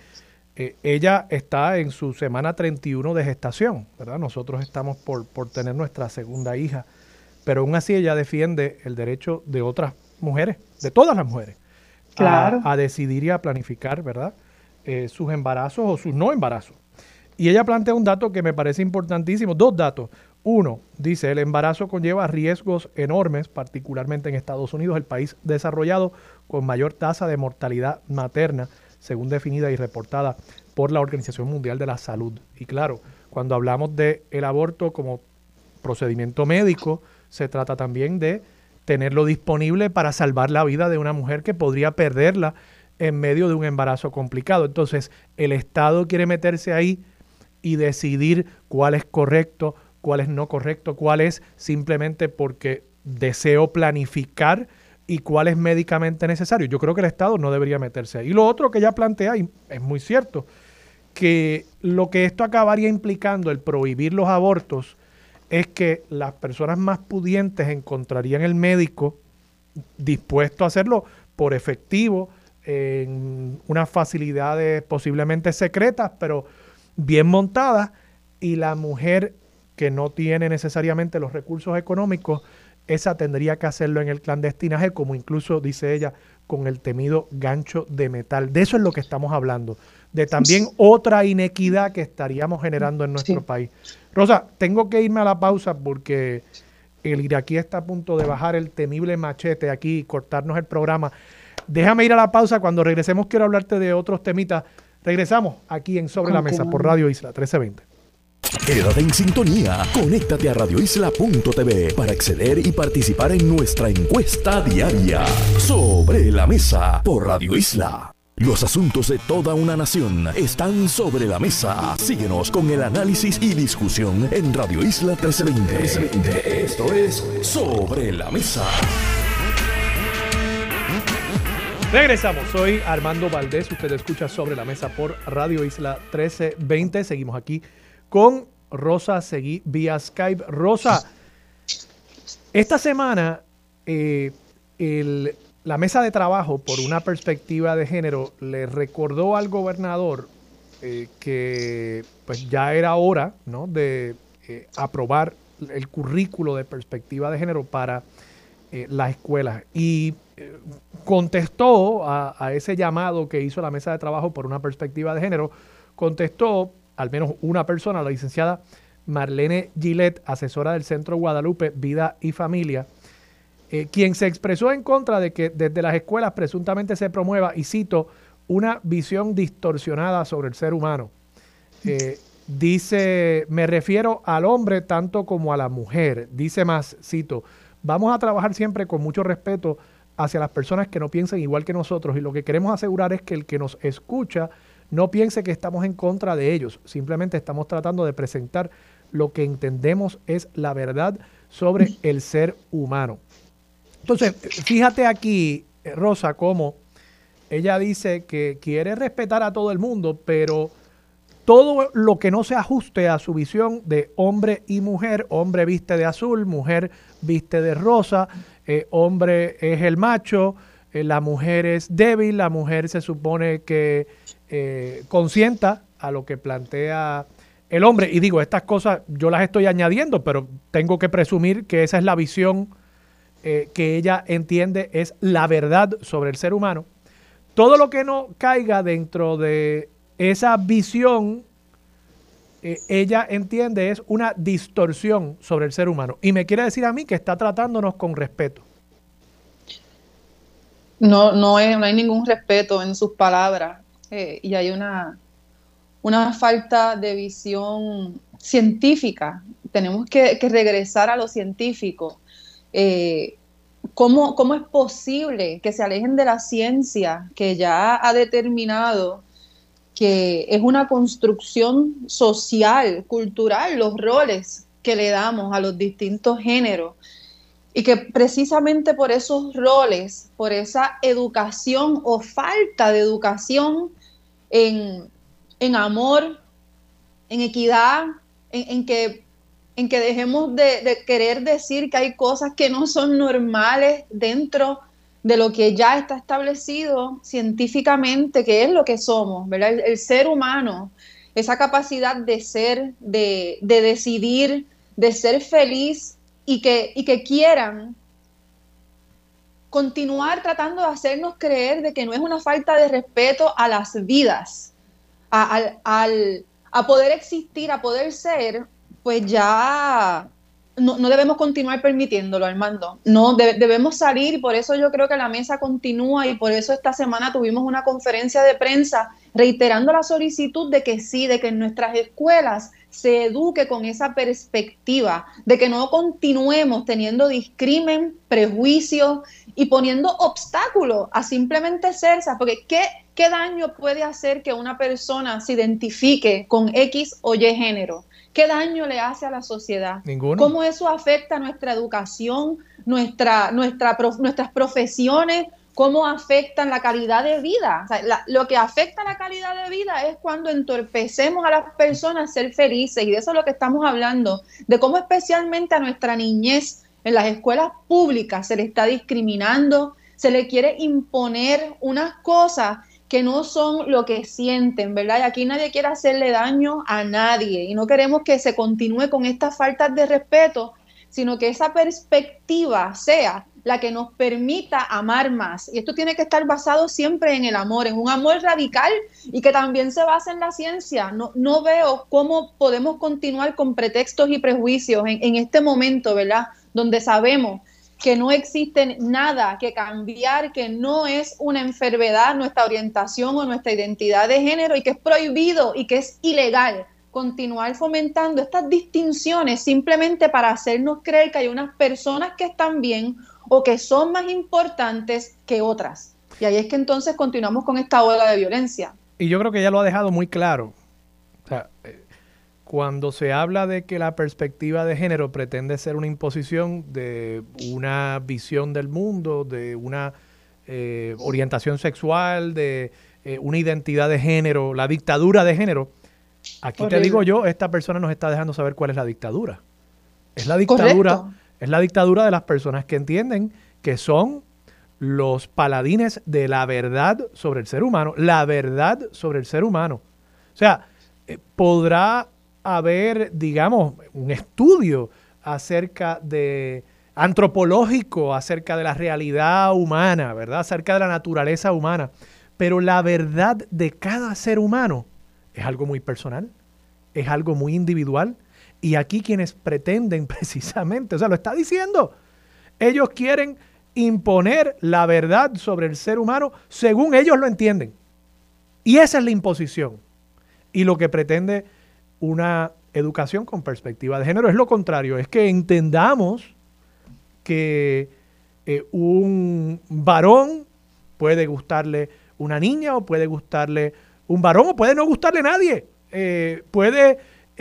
Ella está en su semana 31 de gestación, ¿verdad? Nosotros estamos por tener nuestra segunda hija, pero aún así ella defiende el derecho de otras mujeres, de todas las mujeres, claro, a decidir y a planificar, ¿verdad? Sus embarazos o sus no embarazos. Y ella plantea un dato que me parece importantísimo, dos datos. Uno, dice, el embarazo conlleva riesgos enormes, particularmente en Estados Unidos, el país desarrollado con mayor tasa de mortalidad materna, según definida y reportada por la Organización Mundial de la Salud. Y claro, cuando hablamos del aborto como procedimiento médico, se trata también de tenerlo disponible para salvar la vida de una mujer que podría perderla en medio de un embarazo complicado. Entonces, el Estado quiere meterse ahí y decidir cuál es correcto, cuál es no correcto, cuál es simplemente porque deseo planificar y cuál es médicamente necesario. Yo creo que el Estado no debería meterse ahí. Y lo otro que ella plantea, y es muy cierto, que lo que esto acabaría implicando, el prohibir los abortos, es que las personas más pudientes encontrarían el médico dispuesto a hacerlo por efectivo, en unas facilidades posiblemente secretas, pero bien montadas, y la mujer que no tiene necesariamente los recursos económicos esa tendría que hacerlo en el clandestinaje, como incluso dice ella, con el temido gancho de metal. De eso es lo que estamos hablando, de también otra inequidad que estaríamos generando en nuestro país. Rosa, tengo que irme a la pausa porque el iraquí está a punto de bajar el temible machete aquí y cortarnos el programa. Déjame ir a la pausa. Cuando regresemos quiero hablarte de otros temitas. Regresamos aquí en Sobre la Mesa por Radio Isla 1320. Quédate en sintonía, conéctate a radioisla.tv para acceder y participar en nuestra encuesta diaria. Sobre la Mesa por Radio Isla. Los asuntos de toda una nación están sobre la mesa. Síguenos con el análisis y discusión en Radio Isla 1320. Esto es Sobre la Mesa. Regresamos, soy Armando Valdés, usted escucha Sobre la Mesa por Radio Isla 1320. Seguimos aquí con Rosa Seguí vía Skype. Rosa, esta semana la mesa de trabajo por una perspectiva de género le recordó al gobernador que pues ya era hora, ¿no?, de aprobar el currículo de perspectiva de género para las escuelas, y contestó a ese llamado que hizo la mesa de trabajo por una perspectiva de género. Contestó al menos una persona, la licenciada Marlene Gillette, asesora del Centro Guadalupe Vida y Familia, quien se expresó en contra de que desde las escuelas presuntamente se promueva, y cito, una visión distorsionada sobre el ser humano. Dice, me refiero al hombre tanto como a la mujer. Dice más, cito, vamos a trabajar siempre con mucho respeto hacia las personas que no piensen igual que nosotros, y lo que queremos asegurar es que el que nos escucha no piense que estamos en contra de ellos. Simplemente estamos tratando de presentar lo que entendemos es la verdad sobre el ser humano. Entonces, fíjate aquí, Rosa, cómo ella dice que quiere respetar a todo el mundo, pero todo lo que no se ajuste a su visión de hombre y mujer, hombre viste de azul, mujer viste de rosa, hombre es el macho, la mujer es débil, la mujer se supone que consienta a lo que plantea el hombre. Y digo, estas cosas yo las estoy añadiendo, pero tengo que presumir que esa es la visión que ella entiende es la verdad sobre el ser humano. Todo lo que no caiga dentro de esa visión, ella entiende es una distorsión sobre el ser humano. Y me quiere decir a mí que está tratándonos con respeto. No hay ningún respeto en sus palabras, y hay una falta de visión científica. Tenemos que regresar a lo científico. ¿Cómo es posible que se alejen de la ciencia que ya ha determinado que es una construcción social, cultural, los roles que le damos a los distintos géneros? Y que precisamente por esos roles, por esa educación o falta de educación en amor, en equidad, en que dejemos de querer decir que hay cosas que no son normales dentro de lo que ya está establecido científicamente, que es lo que somos, ¿verdad? El ser humano, esa capacidad de ser, de decidir, de ser feliz, y que quieran continuar tratando de hacernos creer de que no es una falta de respeto a las vidas, a poder existir, a poder ser, pues ya no debemos continuar permitiéndolo, Armando. No, debemos salir, y por eso yo creo que la mesa continúa, y por eso esta semana tuvimos una conferencia de prensa reiterando la solicitud de que sí, de que en nuestras escuelas se eduque con esa perspectiva, de que no continuemos teniendo discrimen, prejuicios y poniendo obstáculos a simplemente ser, porque ¿qué daño puede hacer que una persona se identifique con X o Y género? ¿Qué daño le hace a la sociedad? Ninguno. ¿Cómo eso afecta a nuestra educación, nuestras profesiones? ¿Cómo afectan la calidad de vida? O sea, lo que afecta la calidad de vida es cuando entorpecemos a las personas a ser felices, y de eso es lo que estamos hablando, de cómo especialmente a nuestra niñez en las escuelas públicas se le está discriminando, se le quiere imponer unas cosas que no son lo que sienten, ¿verdad? Y aquí nadie quiere hacerle daño a nadie, y no queremos que se continúe con estas faltas de respeto, sino que esa perspectiva sea la que nos permita amar más. Y esto tiene que estar basado siempre en el amor, en un amor radical y que también se basa en la ciencia. No veo cómo podemos continuar con pretextos y prejuicios en este momento, ¿verdad? Donde sabemos que no existe nada que cambiar, que no es una enfermedad nuestra orientación o nuestra identidad de género y que es prohibido y que es ilegal continuar fomentando estas distinciones simplemente para hacernos creer que hay unas personas que están bien o que son más importantes que otras. Y ahí es que entonces continuamos con esta ola de violencia. Y yo creo que ya lo ha dejado muy claro. O sea, cuando se habla de que la perspectiva de género pretende ser una imposición de una visión del mundo, de una orientación sexual, de una identidad de género, la dictadura de género, aquí te digo yo, esta persona nos está dejando saber cuál es la dictadura. Es la dictadura, correcto, es la dictadura de las personas que entienden que son los paladines de la verdad sobre el ser humano, la verdad sobre el ser humano. O sea, podrá haber, digamos, un estudio acerca de antropológico, acerca de la realidad humana, ¿verdad? Acerca de la naturaleza humana. Pero la verdad de cada ser humano es algo muy personal, es algo muy individual. Y aquí quienes pretenden precisamente, o sea, lo está diciendo, ellos quieren imponer la verdad sobre el ser humano según ellos lo entienden. Y esa es la imposición. Y lo que pretende una educación con perspectiva de género es lo contrario, es que entendamos que un varón puede gustarle una niña o puede gustarle un varón o puede no gustarle a nadie, puede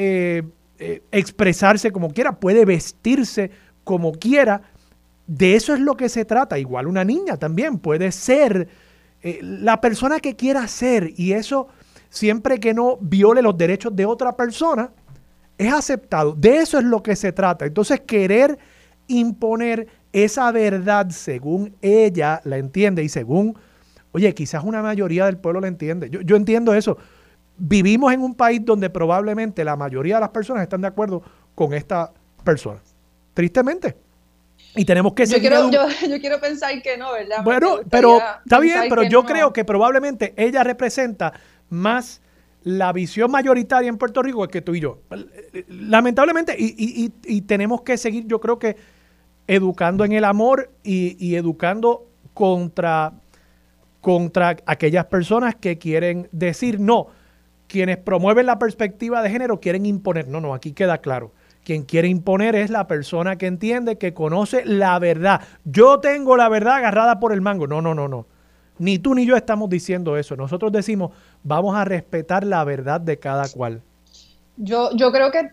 expresarse como quiera, puede vestirse como quiera. De eso es lo que se trata. Igual una niña también puede ser la persona que quiera ser, y eso siempre que no viole los derechos de otra persona es aceptado. De eso es lo que se trata. Entonces, querer imponer esa verdad según ella la entiende y según, oye, quizás una mayoría del pueblo la entiende. Yo entiendo eso. Vivimos en un país donde probablemente la mayoría de las personas están de acuerdo con esta persona. Tristemente. Y tenemos que seguir. Yo quiero pensar que no, ¿verdad? Bueno, pero está bien, pero yo creo que probablemente ella representa más la visión mayoritaria en Puerto Rico que tú y yo. Lamentablemente, y tenemos que seguir, yo creo que educando en el amor y educando contra aquellas personas que quieren decir no. Quienes promueven la perspectiva de género quieren imponer. No, aquí queda claro. Quien quiere imponer es la persona que entiende, que conoce la verdad. Yo tengo la verdad agarrada por el mango. No. Ni tú ni yo estamos diciendo eso. Nosotros decimos, vamos a respetar la verdad de cada cual. Yo creo que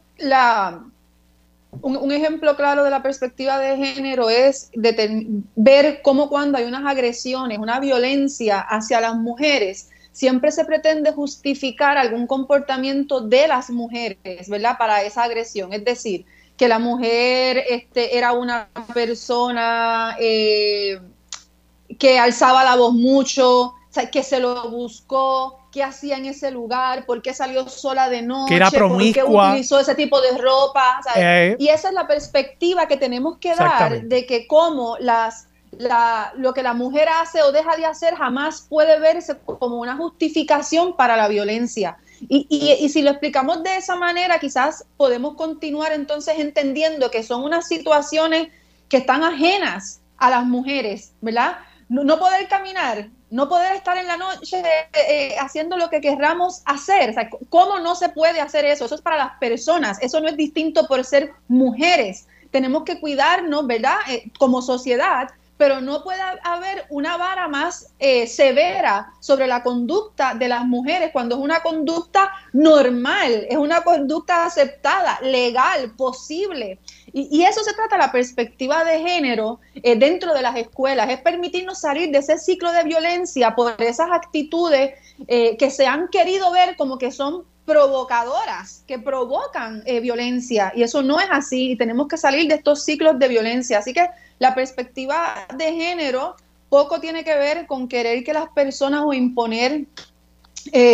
un ejemplo claro de la perspectiva de género es ver cómo cuando hay unas agresiones, una violencia hacia las mujeres, siempre se pretende justificar algún comportamiento de las mujeres, ¿verdad? Para esa agresión. Es decir, que la mujer era una persona que alzaba la voz mucho, o sea, que se lo buscó, qué hacía en ese lugar, por qué salió sola de noche, que era promiscua, por qué utilizó ese tipo de ropa. Y esa es la perspectiva que tenemos que dar de que cómo lo que la mujer hace o deja de hacer jamás puede verse como una justificación para la violencia. Y si lo explicamos de esa manera, quizás podemos continuar entonces entendiendo que son unas situaciones que están ajenas a las mujeres, ¿verdad? No poder caminar, no poder estar en la noche haciendo lo que querramos hacer. O sea, ¿cómo no se puede hacer eso? Eso es para las personas, eso no es distinto por ser mujeres. Tenemos que cuidarnos, ¿verdad? Como sociedad, pero no puede haber una vara más severa sobre la conducta de las mujeres cuando es una conducta normal, es una conducta aceptada, legal, posible. Y eso se trata la perspectiva de género dentro de las escuelas, es permitirnos salir de ese ciclo de violencia por esas actitudes que se han querido ver como que son provocadoras, que provocan violencia, y eso no es así, y tenemos que salir de estos ciclos de violencia. Así que la perspectiva de género poco tiene que ver con querer que las personas o imponer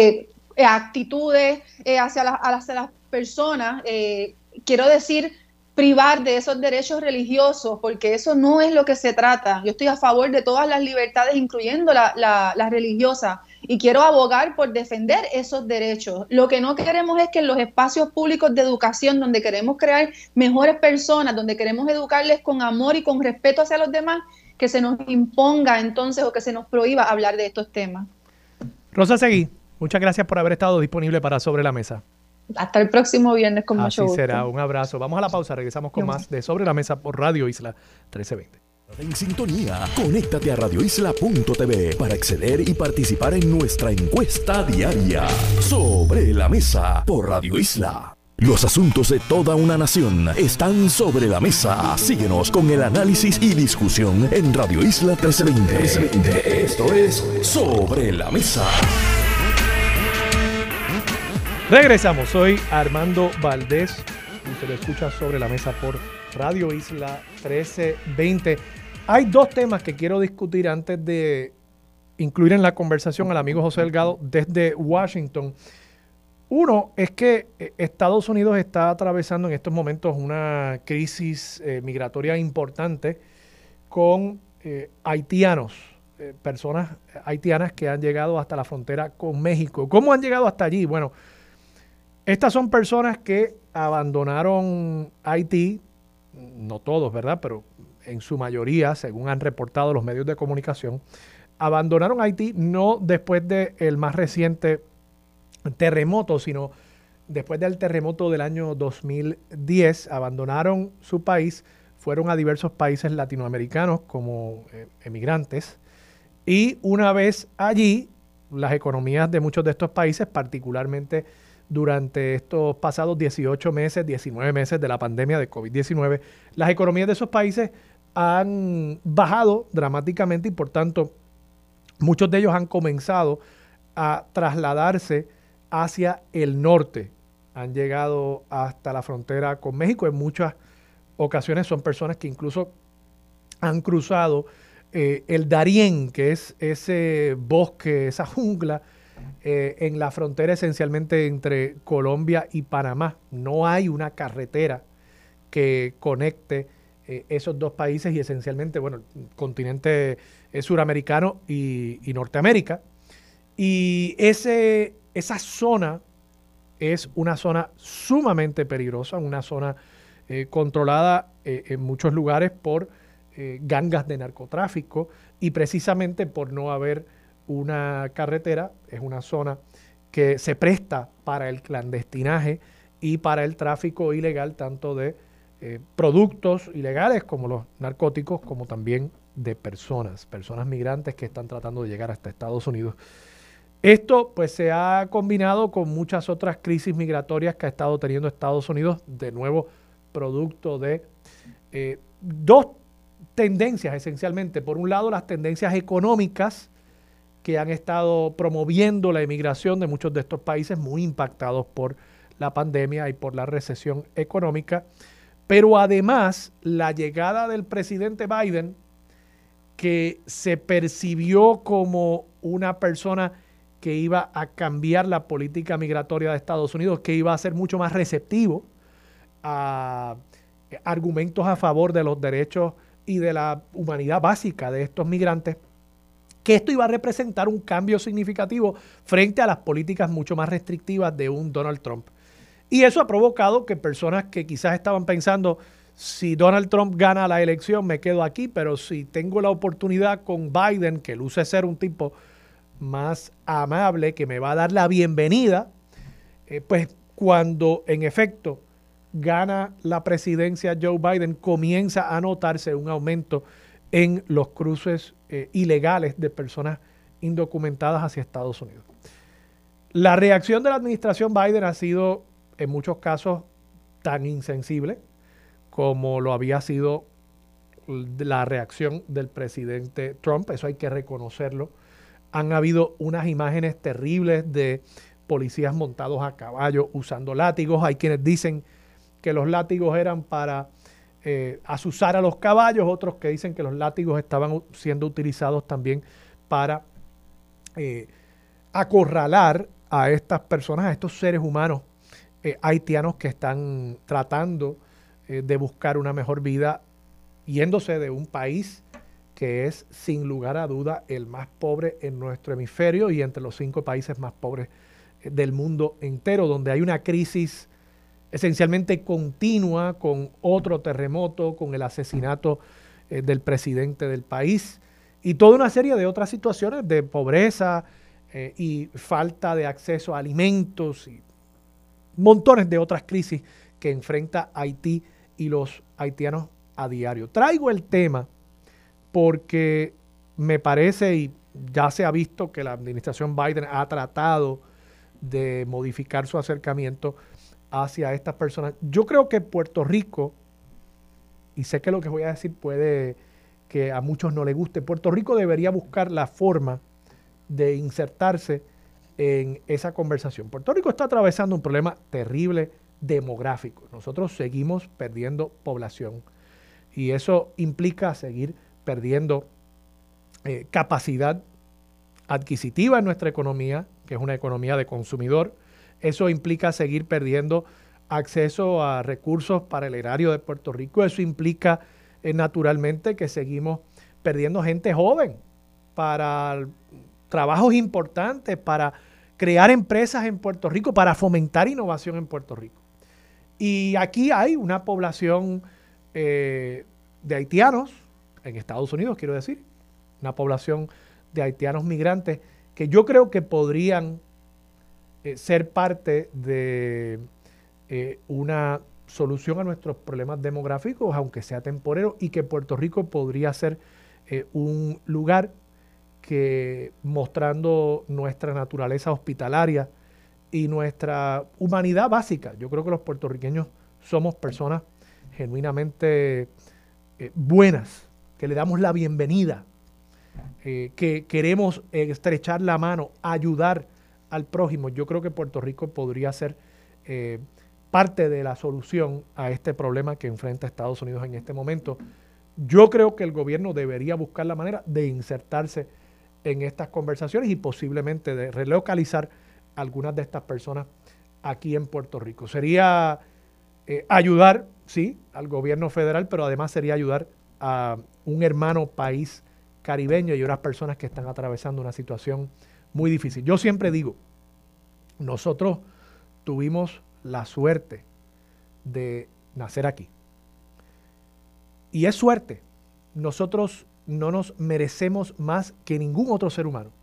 actitudes hacia las personas. Quiero decir privar de esos derechos religiosos, porque eso no es lo que se trata. Yo estoy a favor de todas las libertades, incluyendo la religiosa, y quiero abogar por defender esos derechos. Lo que no queremos es que en los espacios públicos de educación, donde queremos crear mejores personas, donde queremos educarles con amor y con respeto hacia los demás, que se nos imponga entonces o que se nos prohíba hablar de estos temas. Rosa Seguí, muchas gracias por haber estado disponible para Sobre la Mesa. Hasta el próximo viernes, con mucho gusto. Así será, un abrazo. Vamos a la pausa, regresamos con más de Sobre la Mesa por Radio Isla 1320. En sintonía, conéctate a radioisla.tv para acceder y participar en nuestra encuesta diaria. Sobre la Mesa por Radio Isla. Los asuntos de toda una nación están sobre la mesa. Síguenos con el análisis y discusión en Radio Isla 1320. Esto es Sobre la Mesa. Regresamos, soy Armando Valdés y se lo escucha Sobre la Mesa por Radio Isla 1320. Hay dos temas que quiero discutir antes de incluir en la conversación al amigo José Delgado desde Washington. Uno es que Estados Unidos está atravesando en estos momentos una crisis migratoria importante con haitianos, personas haitianas que han llegado hasta la frontera con México. ¿Cómo han llegado hasta allí? Bueno, estas son personas que abandonaron Haití, no todos, ¿verdad? Pero en su mayoría, según han reportado los medios de comunicación, abandonaron Haití no después del más reciente terremoto, sino después del terremoto del año 2010, abandonaron su país, fueron a diversos países latinoamericanos como emigrantes, y una vez allí, las economías de muchos de estos países, particularmente durante estos pasados 18 meses, 19 meses de la pandemia de COVID-19, las economías de esos países han bajado dramáticamente y por tanto muchos de ellos han comenzado a trasladarse hacia el norte. Han llegado hasta la frontera con México. En muchas ocasiones son personas que incluso han cruzado el Darién, que es ese bosque, esa jungla, en la frontera esencialmente entre Colombia y Panamá. No hay una carretera que conecte esos dos países y esencialmente, bueno, el continente suramericano y Norteamérica. Y esa zona es una zona sumamente peligrosa, una zona controlada en muchos lugares por gangas de narcotráfico y precisamente por no haber una carretera, es una zona que se presta para el clandestinaje y para el tráfico ilegal, tanto de productos ilegales como los narcóticos, como también de personas migrantes que están tratando de llegar hasta Estados Unidos. Esto pues se ha combinado con muchas otras crisis migratorias que ha estado teniendo Estados Unidos, de nuevo producto de dos tendencias esencialmente. Por un lado, las tendencias económicas que han estado promoviendo la emigración de muchos de estos países muy impactados por la pandemia y por la recesión económica, pero además la llegada del presidente Biden, que se percibió como una persona que iba a cambiar la política migratoria de Estados Unidos, que iba a ser mucho más receptivo a argumentos a favor de los derechos y de la humanidad básica de estos migrantes, que esto iba a representar un cambio significativo frente a las políticas mucho más restrictivas de un Donald Trump. Y eso ha provocado que personas que quizás estaban pensando, si Donald Trump gana la elección me quedo aquí, pero si tengo la oportunidad con Biden, que luce ser un tipo más amable, que me va a dar la bienvenida, pues cuando en efecto gana la presidencia Joe Biden, comienza a notarse un aumento en los cruces ilegales de personas indocumentadas hacia Estados Unidos. La reacción de la administración Biden ha sido en muchos casos tan insensible como lo había sido la reacción del presidente Trump, eso hay que reconocerlo. Han habido unas imágenes terribles de policías montados a caballo usando látigos. Hay quienes dicen que los látigos eran para azuzar a los caballos, otros que dicen que los látigos estaban siendo utilizados también para acorralar a estas personas, a estos seres humanos haitianos que están tratando de buscar una mejor vida, yéndose de un país que es sin lugar a duda el más pobre en nuestro hemisferio y entre los 5 países más pobres del mundo entero, donde hay una crisis esencialmente continua, con otro terremoto, con el asesinato del presidente del país y toda una serie de otras situaciones de pobreza y falta de acceso a alimentos y montones de otras crisis que enfrenta Haití y los haitianos a diario. Traigo el tema porque me parece, y ya se ha visto que la administración Biden ha tratado de modificar su acercamiento hacia estas personas. Yo creo que Puerto Rico, y sé que lo que voy a decir puede que a muchos no les guste, Puerto Rico debería buscar la forma de insertarse en esa conversación. Puerto Rico está atravesando un problema terrible demográfico. Nosotros seguimos perdiendo población y eso implica seguir perdiendo capacidad adquisitiva en nuestra economía, que es una economía de consumidor. Eso implica seguir perdiendo acceso a recursos para el erario de Puerto Rico. Eso implica naturalmente que seguimos perdiendo gente joven para trabajos importantes, para crear empresas en Puerto Rico, para fomentar innovación en Puerto Rico. Y aquí hay una población de haitianos, en Estados Unidos quiero decir, una población de haitianos migrantes que yo creo que podrían ser parte de una solución a nuestros problemas demográficos, aunque sea temporero, y que Puerto Rico podría ser un lugar que, mostrando nuestra naturaleza hospitalaria y nuestra humanidad básica, yo creo que los puertorriqueños somos personas genuinamente buenas, que le damos la bienvenida, que queremos estrechar la mano, ayudar al prójimo. Yo creo que Puerto Rico podría ser parte de la solución a este problema que enfrenta Estados Unidos en este momento. Yo creo que el gobierno debería buscar la manera de insertarse en estas conversaciones y posiblemente de relocalizar algunas de estas personas aquí en Puerto Rico. Sería ayudar, sí, al gobierno federal, pero además sería ayudar a un hermano país caribeño y unas personas que están atravesando una situación muy difícil. Yo siempre digo, nosotros tuvimos la suerte de nacer aquí. Y es suerte. Nosotros no nos merecemos más que ningún otro ser humano.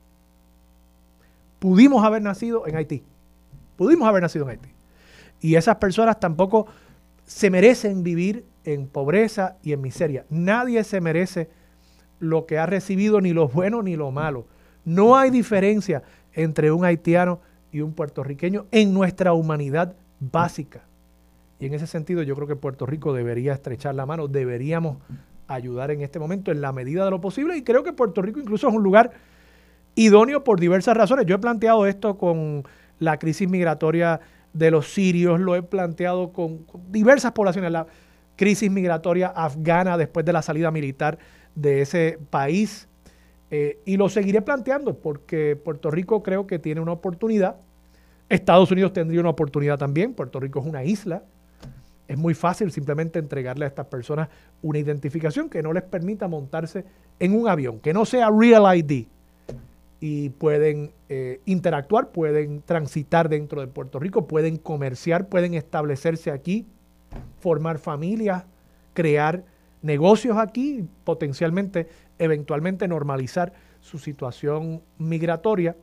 Pudimos haber nacido en Haití. Pudimos haber nacido en Haití. Y esas personas tampoco se merecen vivir en pobreza y en miseria. Nadie se merece lo que ha recibido, ni lo bueno ni lo malo. No hay diferencia entre un haitiano y un puertorriqueño en nuestra humanidad básica. Y en ese sentido yo creo que Puerto Rico debería estrechar la mano, deberíamos ayudar en este momento en la medida de lo posible, y creo que Puerto Rico incluso es un lugar idóneo por diversas razones. Yo he planteado esto con la crisis migratoria de los sirios, lo he planteado con diversas poblaciones, la crisis migratoria afgana después de la salida militar de ese país, y lo seguiré planteando porque Puerto Rico creo que tiene una oportunidad. Estados Unidos tendría una oportunidad también. Puerto Rico es una isla. Es muy fácil simplemente entregarle a estas personas una identificación que no les permita montarse en un avión, que no sea Real ID. Y pueden interactuar, pueden transitar dentro de Puerto Rico, pueden comerciar, pueden establecerse aquí, formar familias, crear negocios aquí, potencialmente, eventualmente normalizar su situación migratoria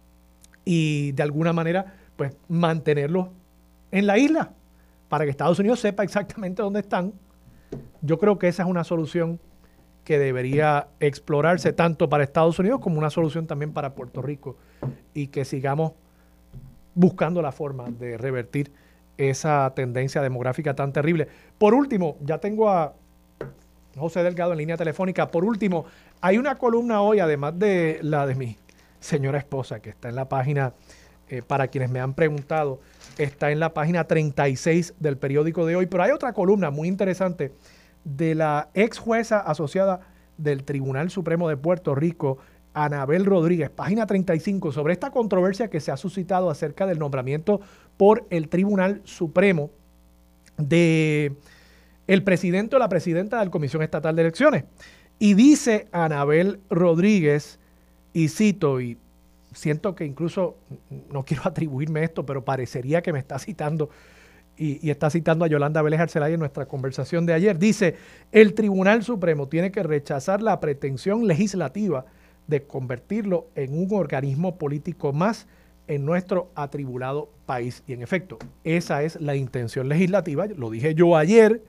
y de alguna manera pues mantenerlos en la isla para que Estados Unidos sepa exactamente dónde están. Yo creo que esa es una solución que debería explorarse tanto para Estados Unidos como una solución también para Puerto Rico, y que sigamos buscando la forma de revertir esa tendencia demográfica tan terrible. Por último, ya tengo a José Delgado en línea telefónica. Por último, hay una columna hoy, además de la de mi señora esposa, que está en la página, para quienes me han preguntado, está en la página 36 del periódico de hoy, pero hay otra columna muy interesante de la ex jueza asociada del Tribunal Supremo de Puerto Rico, Anabel Rodríguez, página 35, sobre esta controversia que se ha suscitado acerca del nombramiento por el Tribunal Supremo de el presidente o la presidenta de la Comisión Estatal de Elecciones. Y dice Anabel Rodríguez, y cito, y siento que incluso, no quiero atribuirme esto, pero parecería que me está citando, y está citando a Yolanda Vélez Arcelay en nuestra conversación de ayer. Dice, el Tribunal Supremo tiene que rechazar la pretensión legislativa de convertirlo en un organismo político más en nuestro atribulado país. Y en efecto, esa es la intención legislativa. Lo dije yo ayer,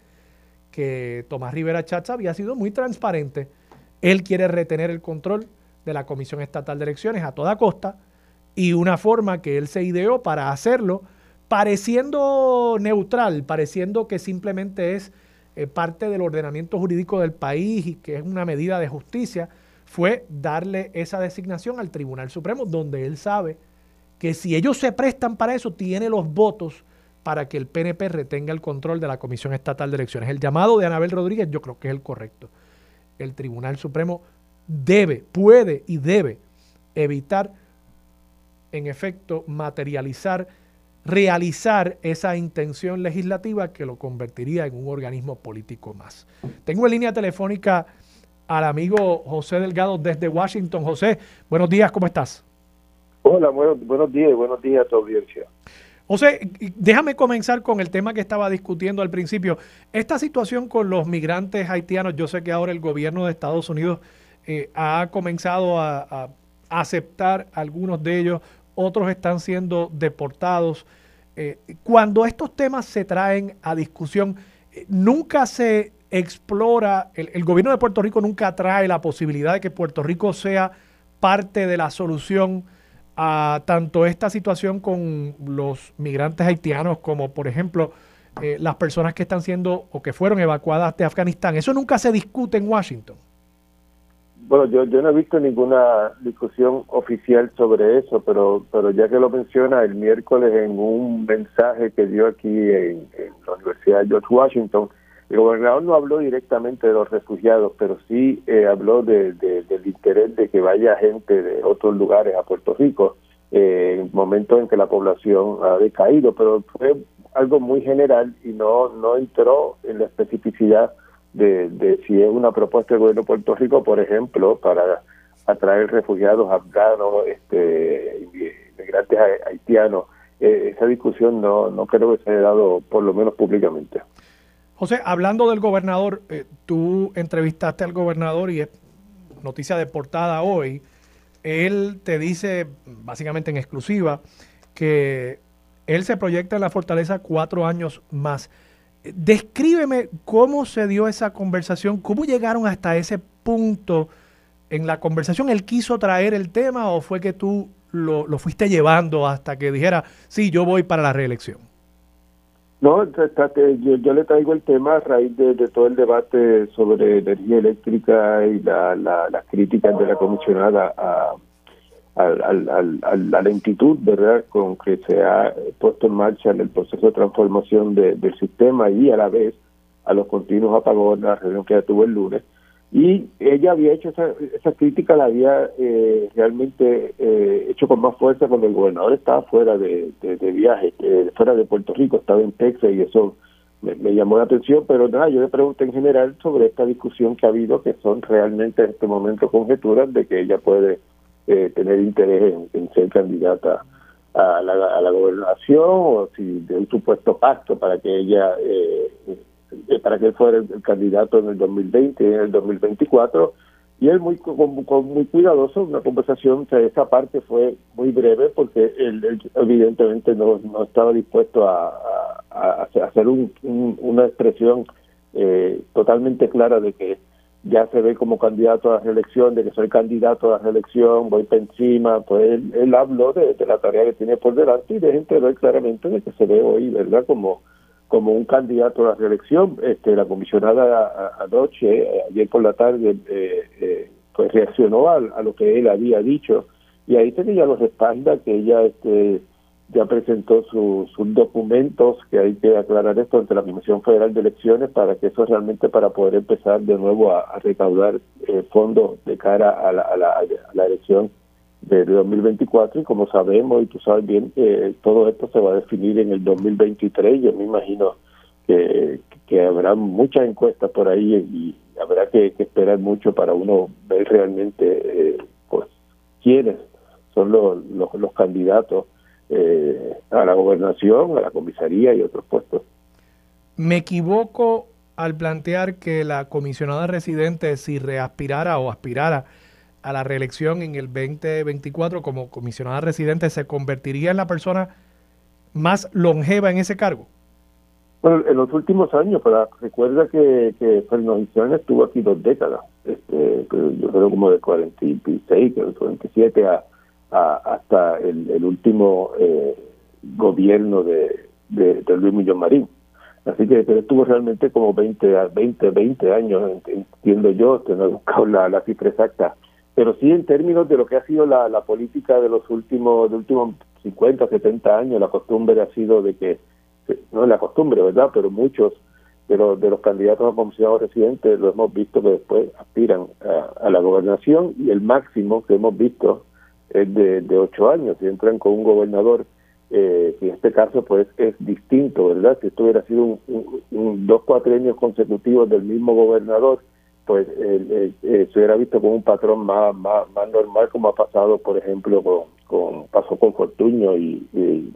que Tomás Rivera Schatz había sido muy transparente. Él quiere retener el control de la Comisión Estatal de Elecciones a toda costa, y una forma que él se ideó para hacerlo, pareciendo neutral, pareciendo que simplemente es parte del ordenamiento jurídico del país y que es una medida de justicia, fue darle esa designación al Tribunal Supremo, donde él sabe que si ellos se prestan para eso, tiene los votos para que el PNP retenga el control de la Comisión Estatal de Elecciones. El llamado de Anabel Rodríguez yo creo que es el correcto. El Tribunal Supremo debe, puede y debe evitar, en efecto, materializar, realizar esa intención legislativa que lo convertiría en un organismo político más. Tengo en línea telefónica al amigo José Delgado desde Washington. José, buenos días, ¿cómo estás? Hola, buenos días a tu audiencia. José, déjame comenzar con el tema que estaba discutiendo al principio. Esta situación con los migrantes haitianos, yo sé que ahora el gobierno de Estados Unidos ha comenzado a aceptar algunos de ellos, otros están siendo deportados. Cuando estos temas se traen a discusión, nunca se explora, el gobierno de Puerto Rico nunca trae la posibilidad de que Puerto Rico sea parte de la solución a tanto esta situación con los migrantes haitianos como, por ejemplo, las personas que están siendo o que fueron evacuadas de Afganistán. Eso nunca se discute en Washington. Bueno, yo no he visto ninguna discusión oficial sobre eso, pero ya que lo menciona, el miércoles en un mensaje que dio aquí en la Universidad de George Washington, el gobernador no habló directamente de los refugiados, pero sí habló del interés de que vaya gente de otros lugares a Puerto Rico en momentos en que la población ha decaído, pero fue algo muy general y no entró en la especificidad de si es una propuesta del gobierno de Puerto Rico, por ejemplo, para atraer refugiados afganos, inmigrantes haitianos. Esa discusión no creo que se haya dado, por lo menos públicamente. José, hablando del gobernador, tú entrevistaste al gobernador y es noticia de portada hoy. Él te dice, básicamente en exclusiva, que él se proyecta en la fortaleza 4 años más. Descríbeme cómo se dio esa conversación, cómo llegaron hasta ese punto en la conversación. ¿Él quiso traer el tema o fue que tú lo fuiste llevando hasta que dijera, sí, yo voy para la reelección? No, yo le traigo el tema a raíz de todo el debate sobre energía eléctrica y las críticas de la comisionada a la lentitud, ¿verdad?, con que se ha puesto en marcha el proceso de transformación del sistema y a la vez a los continuos apagones, la reunión que ya tuvo el lunes. Y ella había hecho esa crítica, la había realmente hecho con más fuerza cuando el gobernador estaba fuera de viaje, fuera de Puerto Rico, estaba en Texas, y eso me llamó la atención. Pero nada, yo le pregunté en general sobre esta discusión que ha habido, que son realmente en este momento conjeturas de que ella puede tener interés en ser candidata a la gobernación, o si de un supuesto pacto para que ella para que él fuera el candidato en el 2020 y en el 2024, y él muy cuidadoso. Una conversación, que esa parte fue muy breve porque él evidentemente no estaba dispuesto a hacer una expresión totalmente clara de que ya se ve como candidato a la reelección, de que soy candidato a la reelección, voy para encima. Pues él habló de la tarea que tiene por delante y de gente ver claramente de que se ve hoy, ¿verdad?, como un candidato a la reelección. La comisionada anoche, ayer por la tarde, pues reaccionó a lo que él había dicho, y ahí que ella lo respalda, que ella ya presentó sus documentos, que hay que aclarar esto ante la Comisión Federal de Elecciones, para que eso realmente, para poder empezar de nuevo a recaudar fondos de cara a la elección de 2024, y como sabemos, y tú sabes bien, que todo esto se va a definir en el 2023. Yo me imagino que habrá muchas encuestas por ahí y habrá que esperar mucho para uno ver realmente pues quiénes son los candidatos a la gobernación, a la comisaría y otros puestos. ¿Me equivoco al plantear que la comisionada residente, si reaspirara o aspirara a la reelección en el 2024 como comisionada residente, se convertiría en la persona más longeva en ese cargo? Bueno, en los últimos años, recuerda que Fernando Isern estuvo aquí 2 décadas, yo creo como de 46, 47 hasta el último gobierno de Luis Muñoz Marín. Así que pero estuvo realmente como 20 años, entiendo yo, no he buscado la cifra exacta. Pero sí, en términos de lo que ha sido la política de los últimos 50, 70 años, la costumbre ha sido de que, no es la costumbre, ¿verdad?, pero muchos de los candidatos a comisionado residente lo hemos visto que después aspiran a la gobernación, y el máximo que hemos visto es de 8 años, y entran con un gobernador que en este caso pues es distinto, ¿verdad? Si esto hubiera sido 2 cuatrienios consecutivos del mismo gobernador, pues se hubiera visto como un patrón más normal, como ha pasado, por ejemplo, pasó con Fortuño y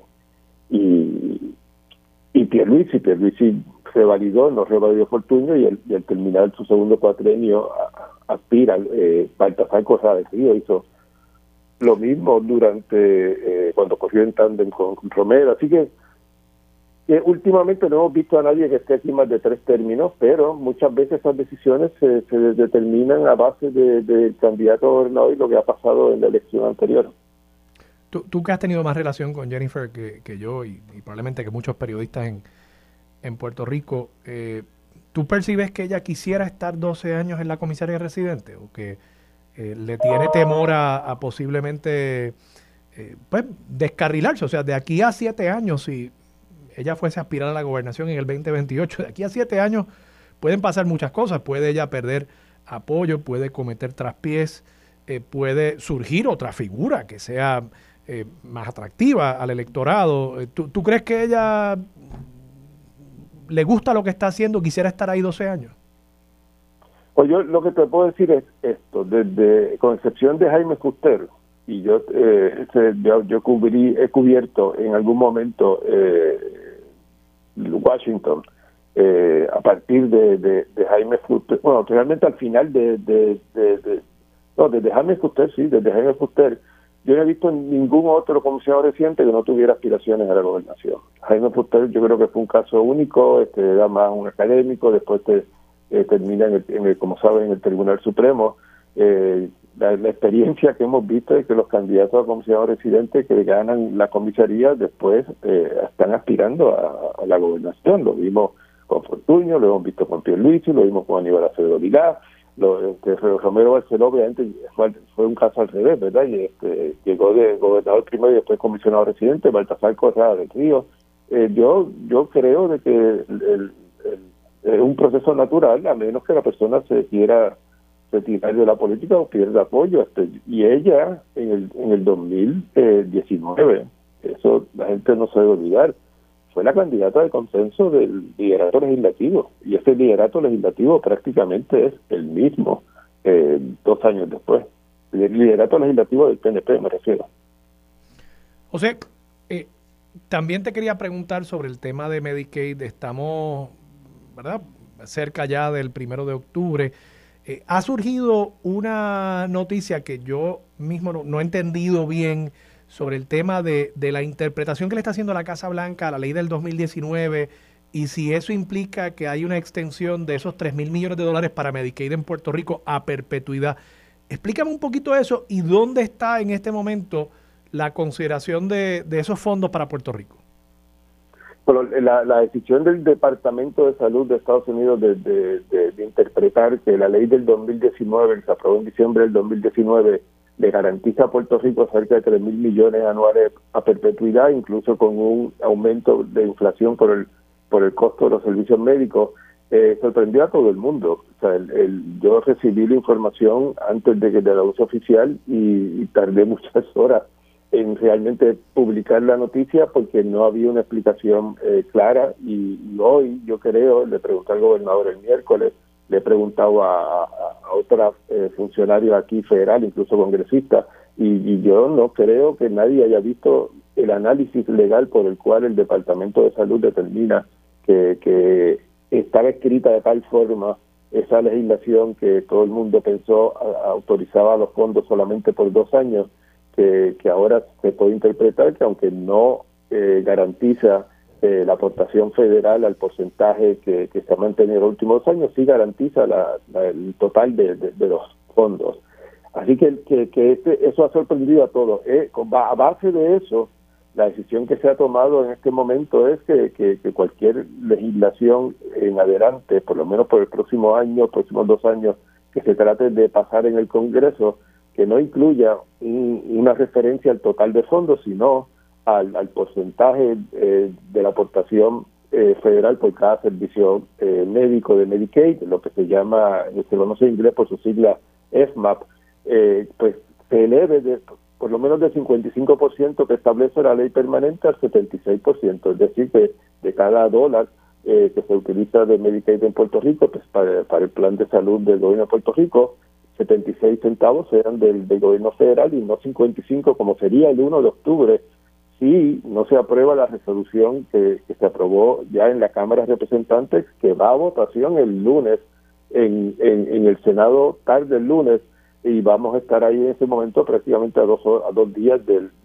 Pierluisi. Pierluisi revalidó, no revalidó Fortuño, y al terminar su segundo cuatrenio aspira. Baltasar Corrada del Río hizo lo mismo durante cuando corrió en tándem con Romero. Así que últimamente no hemos visto a nadie que esté aquí más de 3 términos, pero muchas veces esas decisiones se determinan a base del candidato a gobernador y lo que ha pasado en la elección anterior. Tú que has tenido más relación con Jennifer que yo y probablemente que muchos periodistas en Puerto Rico, ¿tú percibes que ella quisiera estar 12 años en la comisaría residente o que le tiene temor a posiblemente pues descarrilarse? O sea, de aquí a 7 años, si ella fuese a aspirar a la gobernación en el 2028, de aquí a 7 años pueden pasar muchas cosas. Puede ella perder apoyo, puede cometer traspiés, puede surgir otra figura que sea más atractiva al electorado. ¿Tú crees que ella le gusta lo que está haciendo, quisiera estar ahí 12 años? Pues yo lo que te puedo decir es esto, con excepción de Jaime Fuster, y yo he cubierto en algún momento Washington a partir de Jaime Fuster, bueno, realmente al final desde Jaime Fuster, sí, desde Jaime Fuster, yo no he visto ningún otro comisionado reciente que no tuviera aspiraciones a la gobernación. Jaime Fuster yo creo que fue un caso único, era más un académico, después termina como saben, en el Tribunal Supremo. La experiencia que hemos visto es que los candidatos a comisionado residente que ganan la comisaría después están aspirando a la gobernación. Lo vimos con Fortuño, lo hemos visto con Pierluisi, lo vimos con Aníbal Acevedo Vilá, Romero Barceló obviamente fue un caso al revés, ¿verdad? Y llegó de gobernador primero y después comisionado residente. Baltasar Corrada del Río. Yo creo de que es un proceso natural, a menos que la persona se quiera retirar de la política o pierda apoyo. Y ella en el 2019, eso la gente no se debe olvidar, fue la candidata de consenso del liderato legislativo, y ese liderato legislativo prácticamente es el mismo 2 años después. El liderato legislativo del PNP, me refiero. José, también te quería preguntar sobre el tema de Medicaid. Estamos, ¿verdad?, cerca ya del 1 de octubre. Ha surgido una noticia que yo mismo no he entendido bien sobre el tema de la interpretación que le está haciendo la Casa Blanca a la ley del 2019 y si eso implica que hay una extensión de esos $3,000 millones para Medicaid en Puerto Rico a perpetuidad. Explícame un poquito eso y dónde está en este momento la consideración de esos fondos para Puerto Rico. Bueno, la decisión del Departamento de Salud de Estados Unidos de interpretar que la ley del 2019, que se aprobó en diciembre del 2019, le garantiza a Puerto Rico cerca de $3,000 millones anuales a perpetuidad, incluso con un aumento de inflación por el costo de los servicios médicos, sorprendió a todo el mundo. O sea, yo recibí la información antes de la voz oficial y tardé muchas horas en realmente publicar la noticia porque no había una explicación clara y hoy yo creo, le pregunté al gobernador el miércoles, le he preguntado a otra funcionario aquí federal, incluso congresista, y yo no creo que nadie haya visto el análisis legal por el cual el Departamento de Salud determina que estaba escrita de tal forma esa legislación que todo el mundo pensó autorizaba los fondos solamente por 2 años, que ahora se puede interpretar que aunque no garantiza la aportación federal al porcentaje que se ha mantenido en los últimos 2 años, sí garantiza el total de los fondos. Así que eso ha sorprendido a todos. A base de eso, la decisión que se ha tomado en este momento es que cualquier legislación en adelante, por lo menos por el próximo año, próximos 2 años, que se trate de pasar en el Congreso, que no incluya una referencia al total de fondos, sino al porcentaje de la aportación federal por cada servicio médico de Medicaid, lo que se llama, se conoce en inglés por su sigla FMAP, pues se eleve por lo menos del 55% que establece la ley permanente al 76%, es decir, que de cada dólar que se utiliza de Medicaid en Puerto Rico, pues para el plan de salud del gobierno de Puerto Rico, 76 centavos eran del gobierno federal y no 55 como sería el 1 de octubre si no se aprueba la resolución que se aprobó ya en la Cámara de Representantes, que va a votación el lunes en el Senado tarde el lunes, y vamos a estar ahí en ese momento prácticamente a 3 días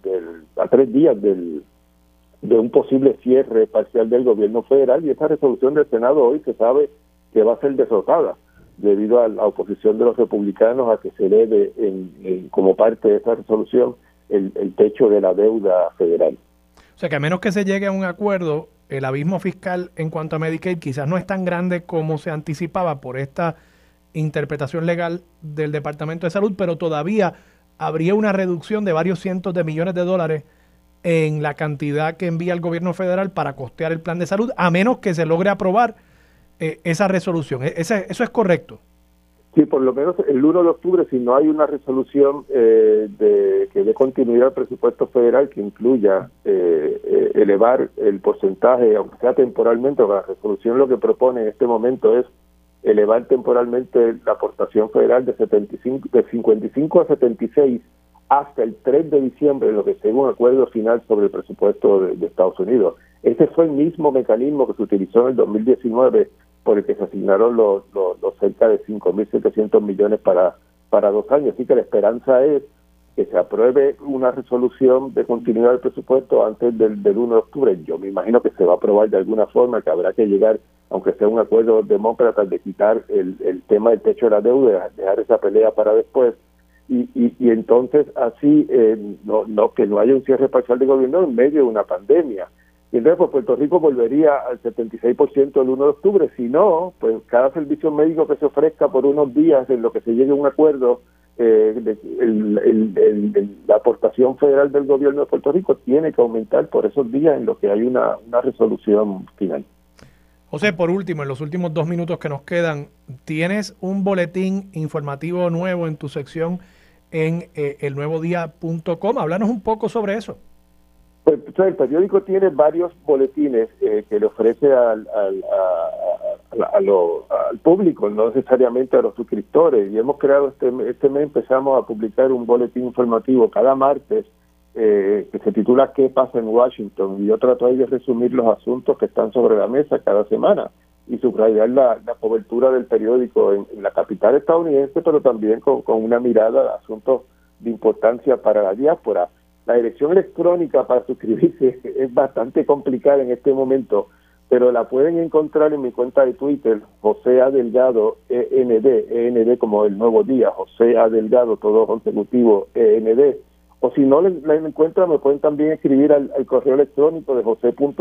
de un posible cierre parcial del gobierno federal, y esa resolución del Senado hoy se sabe que va a ser derrotada debido a la oposición de los republicanos a que se eleve como parte de esa resolución el techo de la deuda federal. O sea que a menos que se llegue a un acuerdo, el abismo fiscal en cuanto a Medicaid quizás no es tan grande como se anticipaba por esta interpretación legal del Departamento de Salud, pero todavía habría una reducción de varios cientos de millones de dólares en la cantidad que envía el gobierno federal para costear el plan de salud, a menos que se logre aprobar esa resolución. ¿Eso es correcto? Sí, por lo menos el 1 de octubre, si no hay una resolución que dé continuidad al presupuesto federal que incluya elevar el porcentaje, aunque sea temporalmente, la resolución lo que propone en este momento es elevar temporalmente la aportación federal de 55 a 76 hasta el 3 de diciembre, lo que según acuerdo final sobre el presupuesto de Estados Unidos. Ese fue el mismo mecanismo que se utilizó en el 2019 por el que se asignaron los cerca de 5.700 millones para 2 años. Así que la esperanza es que se apruebe una resolución de continuidad del presupuesto antes del 1 de octubre. Yo me imagino que se va a aprobar de alguna forma, que habrá que llegar, aunque sea un acuerdo de los demócratas, de quitar el tema del techo de la deuda, dejar esa pelea para después, y entonces así que no haya un cierre parcial de gobierno en medio de una pandemia. Y entonces pues Puerto Rico volvería al 76% el 1 de octubre. Si no, pues cada servicio médico que se ofrezca por unos días en lo que se llegue a un acuerdo, la aportación federal del gobierno de Puerto Rico tiene que aumentar por esos días en lo que hay una resolución final. José, por último, en los últimos 2 minutos que nos quedan, ¿tienes un boletín informativo nuevo en tu sección en elnuevodia.com? Háblanos un poco sobre eso. Pues el periódico tiene varios boletines que le ofrece al público, no necesariamente a los suscriptores, y hemos creado este mes empezamos a publicar un boletín informativo cada martes que se titula ¿Qué pasa en Washington? Y yo trato ahí de resumir los asuntos que están sobre la mesa cada semana y subrayar la cobertura del periódico en la capital estadounidense, pero también con una mirada a asuntos de importancia para la diáspora. La dirección electrónica para suscribirse es bastante complicada en este momento, pero la pueden encontrar en mi cuenta de Twitter, José A. Delgado, END como el nuevo día, José A. Delgado, todo consecutivo, END. O si no la encuentran, me pueden también escribir al correo electrónico de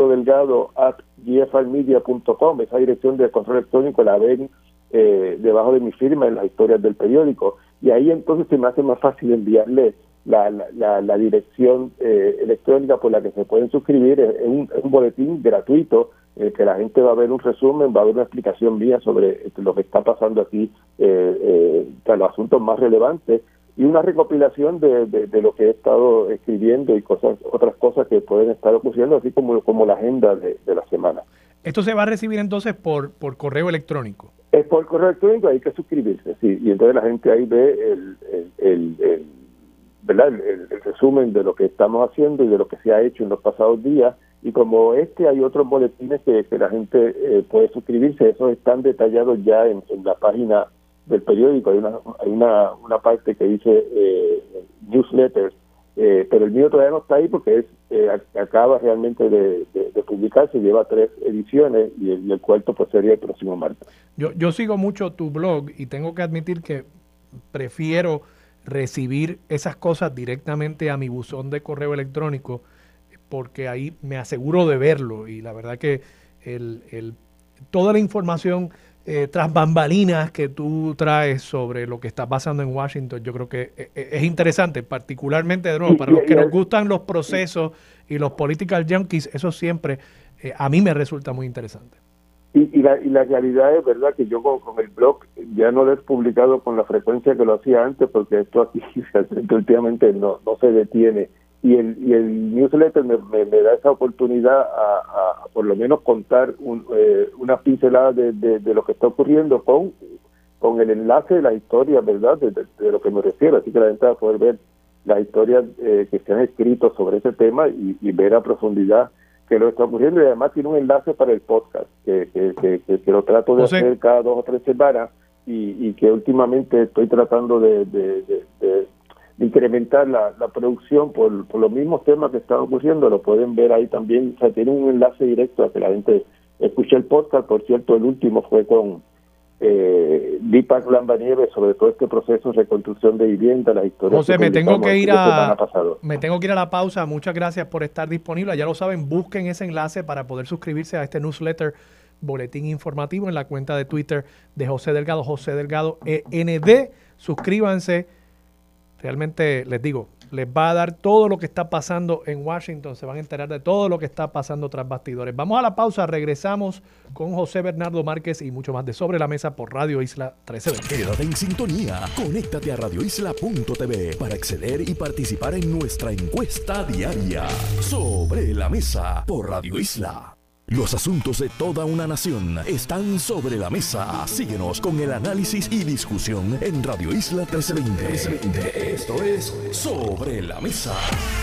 jose.delgado@gfrmedia.com. Esa dirección de correo electrónico la ven debajo de mi firma en las historias del periódico. Y ahí entonces se me hace más fácil enviarle la dirección electrónica por la que se pueden suscribir. Es un boletín gratuito que la gente va a ver un resumen, va a ver una explicación mía sobre lo que está pasando aquí, los asuntos más relevantes, y una recopilación de lo que he estado escribiendo y otras cosas que pueden estar ocurriendo, así como la agenda de la semana. ¿Esto se va a recibir entonces por correo electrónico? Es por correo electrónico, hay que suscribirse, sí, y entonces la gente ahí ve ¿verdad? El resumen de lo que estamos haciendo y de lo que se ha hecho en los pasados días, y como hay otros boletines que la gente puede suscribirse. Esos están detallados ya en la página del periódico. Hay una parte que dice newsletters, pero el mío todavía no está ahí porque acaba realmente de publicarse, lleva 3 ediciones y el cuarto pues sería el próximo martes. Yo sigo mucho tu blog y tengo que admitir que prefiero recibir esas cosas directamente a mi buzón de correo electrónico, porque ahí me aseguro de verlo, y la verdad que toda la información tras bambalinas que tú traes sobre lo que está pasando en Washington, yo creo que es interesante, particularmente de nuevo para los que nos gustan los procesos y los political junkies. Eso siempre a mí me resulta muy interesante. Y la realidad es, verdad, que yo con el blog ya no lo he publicado con la frecuencia que lo hacía antes, porque esto aquí últimamente no se detiene, y el newsletter me da esa oportunidad a por lo menos contar una pincelada de lo que está ocurriendo con el enlace de la historia, ¿verdad?, de lo que me refiero, así que la gente va a poder ver las historias que se han escrito sobre ese tema y ver a profundidad que lo está ocurriendo, y además tiene un enlace para el podcast que lo trato de hacer cada 2 o 3 semanas, y que últimamente estoy tratando de incrementar la producción por los mismos temas que están ocurriendo. Lo pueden ver ahí también. O sea, tiene un enlace directo a que la gente escuche el podcast. Por cierto, el último fue con Deepak Lambanieves sobre todo este proceso de reconstrucción de vivienda, las historias. José, me tengo que ir a la pausa. Muchas gracias por estar disponible. Ya lo saben, busquen ese enlace para poder suscribirse a este newsletter, boletín informativo, en la cuenta de Twitter de José Delgado, José Delgado END. Suscríbanse. Realmente les digo, les va a dar todo lo que está pasando en Washington, se van a enterar de todo lo que está pasando tras bastidores. Vamos a la pausa, regresamos con José Bernardo Márquez y mucho más de Sobre la Mesa por Radio Isla 1320. Quédate en sintonía, conéctate a radioisla.tv para acceder y participar en nuestra encuesta diaria. Sobre la Mesa por Radio Isla. Los asuntos de toda una nación están sobre la mesa. Síguenos con el análisis y discusión en Radio Isla 1320. Esto es Sobre la Mesa.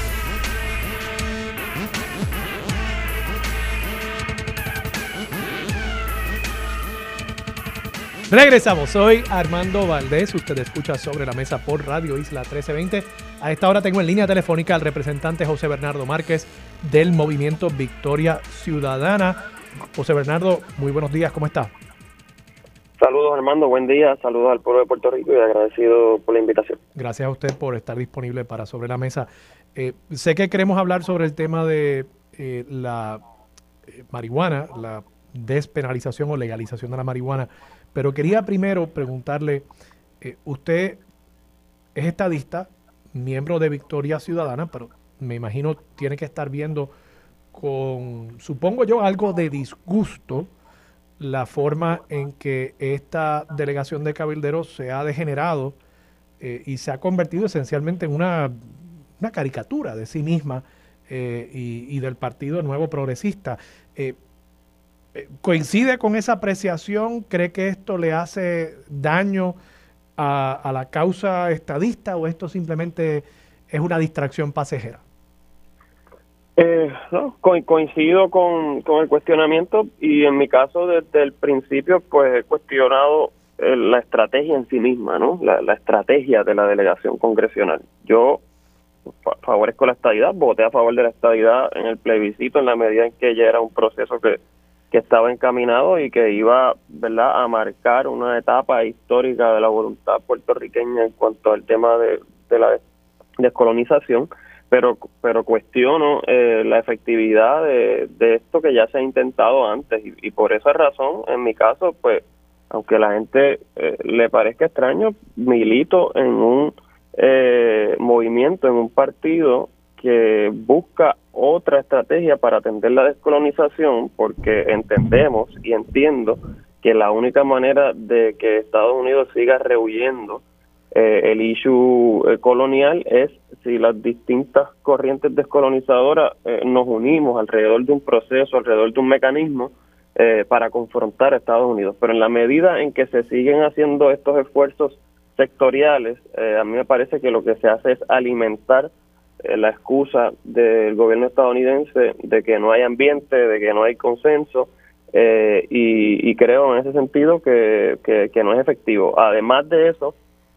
Regresamos, soy Armando Valdés, usted escucha Sobre la Mesa por Radio Isla 1320. A esta hora tengo en línea telefónica al representante José Bernardo Márquez del Movimiento Victoria Ciudadana. José Bernardo, muy buenos días, ¿cómo está? Saludos, Armando, buen día, saludos al pueblo de Puerto Rico y agradecido por la invitación. Gracias a usted por estar disponible para Sobre la Mesa. Sé que queremos hablar sobre el tema de la marihuana, la despenalización o legalización de la marihuana, pero quería primero preguntarle, usted es estadista, miembro de Victoria Ciudadana, pero me imagino tiene que estar viendo con, supongo yo, algo de disgusto la forma en que esta delegación de cabilderos se ha degenerado y se ha convertido esencialmente en una caricatura de sí misma y del Partido Nuevo Progresista. ¿Coincide con esa apreciación? ¿Cree que esto le hace daño a la causa estadista o esto simplemente es una distracción pasajera? No, coincido con el cuestionamiento, y en mi caso desde el principio pues he cuestionado la estrategia en sí misma, ¿no? La estrategia de la delegación congresional. Yo favorezco la estadidad, voté a favor de la estadidad en el plebiscito en la medida en que ya era un proceso que estaba encaminado y que iba, ¿verdad?, a marcar una etapa histórica de la voluntad puertorriqueña en cuanto al tema de la descolonización, pero cuestiono la efectividad de esto que ya se ha intentado antes, y por esa razón, en mi caso, pues, aunque a la gente le parezca extraño, milito en un movimiento, en un partido que busca otra estrategia para atender la descolonización, porque entendemos y entiendo que la única manera de que Estados Unidos siga rehuyendo el issue colonial es si las distintas corrientes descolonizadoras nos unimos alrededor de un proceso, alrededor de un mecanismo para confrontar a Estados Unidos. Pero en la medida en que se siguen haciendo estos esfuerzos sectoriales, a mí me parece que lo que se hace es alimentar la excusa del gobierno estadounidense de que no hay ambiente, de que no hay consenso, y creo en ese sentido que no es efectivo. Además de eso,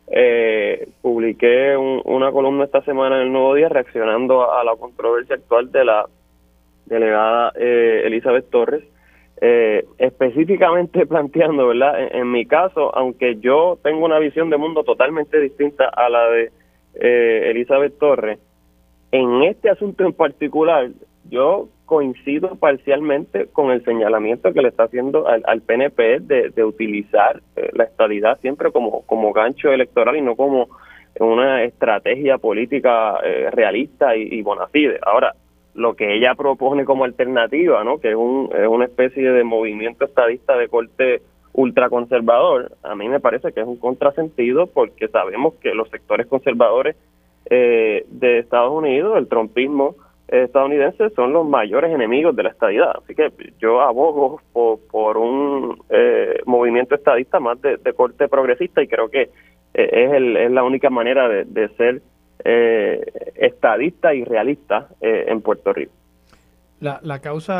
publiqué una columna esta semana en El Nuevo Día reaccionando a la controversia actual de la delegada Elizabeth Torres, específicamente planteando, ¿verdad? En mi caso, aunque yo tengo una visión de mundo totalmente distinta a la de Elizabeth Torres, en este asunto en particular, yo coincido parcialmente con el señalamiento que le está haciendo al PNP de utilizar la estadidad siempre como gancho electoral y no como una estrategia política realista y bona fide. Ahora, lo que ella propone como alternativa, ¿no?, que es una especie de movimiento estadista de corte ultraconservador, a mí me parece que es un contrasentido, porque sabemos que los sectores conservadores de Estados Unidos, el trumpismo estadounidense, son los mayores enemigos de la estadidad. Así que yo abogo por un movimiento estadista más de corte progresista, y creo que es la única manera de ser estadista y realista en Puerto Rico. La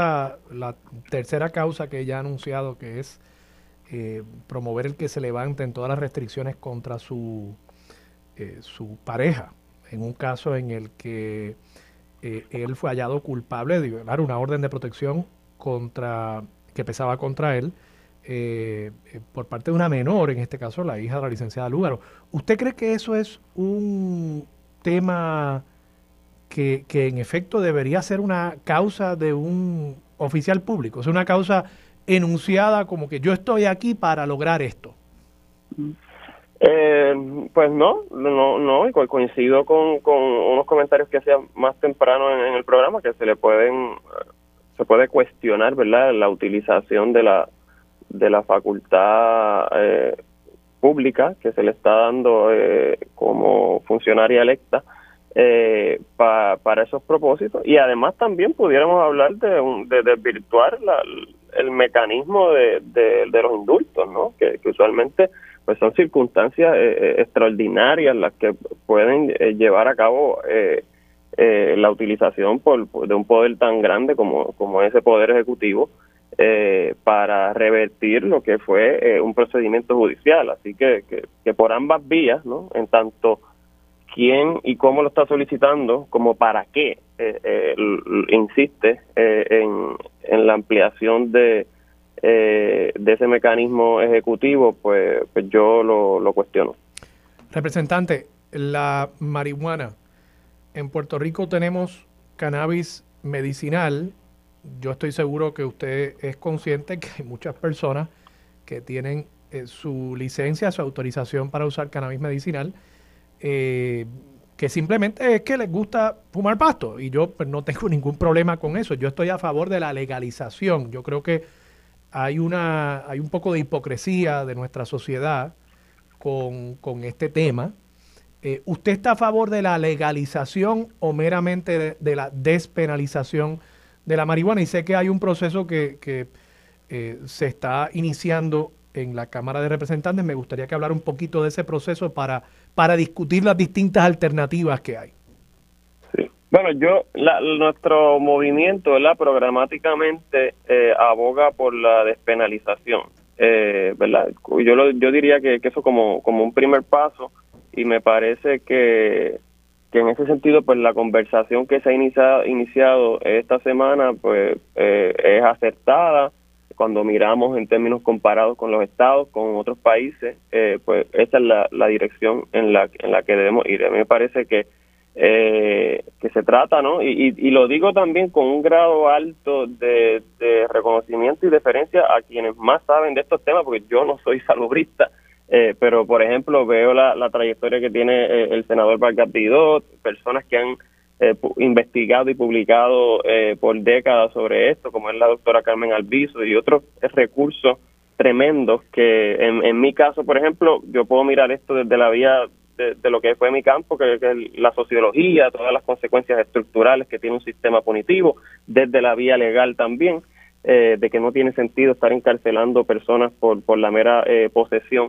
tercera causa que ella ha anunciado, que es promover el que se levanten todas las restricciones contra su pareja, en un caso en el que él fue hallado culpable de violar una orden de protección que pesaba contra él por parte de una menor, en este caso la hija de la licenciada Lúgaro. ¿Usted cree que eso es un tema que en efecto debería ser una causa de un oficial público? Es una causa enunciada como que yo estoy aquí para lograr esto. Pues no, y coincido con unos comentarios que hacía más temprano en el programa, que se puede cuestionar, ¿verdad?, la utilización de la facultad pública que se le está dando como funcionaria electa para esos propósitos. Y además también pudiéramos hablar de desvirtuar el mecanismo de los indultos, ¿no?, que usualmente pues son circunstancias extraordinarias las que pueden llevar a cabo la utilización de un poder tan grande como ese poder ejecutivo para revertir lo que fue un procedimiento judicial. Así que por ambas vías, ¿no?, en tanto quién y cómo lo está solicitando, como para qué insiste en la ampliación de ese mecanismo ejecutivo, pues yo lo cuestiono. Representante, la marihuana, en Puerto Rico tenemos cannabis medicinal. Yo estoy seguro que usted es consciente que hay muchas personas que tienen su licencia, su autorización para usar cannabis medicinal, que simplemente es que les gusta fumar pasto, y yo pues no tengo ningún problema con eso. Yo estoy a favor de la legalización. Yo creo que hay un poco de hipocresía de nuestra sociedad con este tema. ¿Usted está a favor de la legalización o meramente de la despenalización de la marihuana? Y sé que hay un proceso que se está iniciando en la Cámara de Representantes. Me gustaría que hablara un poquito de ese proceso para discutir las distintas alternativas que hay. Sí. Bueno, nuestro movimiento, ¿verdad?, programáticamente aboga por la despenalización, ¿verdad? Yo diría que eso como un primer paso, y me parece que en ese sentido, pues la conversación que se ha iniciado esta semana, pues es acertada. Cuando miramos en términos comparados con los estados, con otros países, pues esa es la dirección en la que debemos ir. A mí me parece que se trata, ¿no? Y lo digo también con un grado alto de reconocimiento y deferencia a quienes más saben de estos temas, porque yo no soy salubrista, pero por ejemplo veo la trayectoria que tiene el senador Vargas Vidot, personas que han investigado y publicado por décadas sobre esto, como es la doctora Carmen Albizu, y otros recursos tremendos que en mi caso, por ejemplo, yo puedo mirar esto desde la vía de lo que fue mi campo, que es la sociología, todas las consecuencias estructurales que tiene un sistema punitivo, desde la vía legal también, de que no tiene sentido estar encarcelando personas por la mera posesión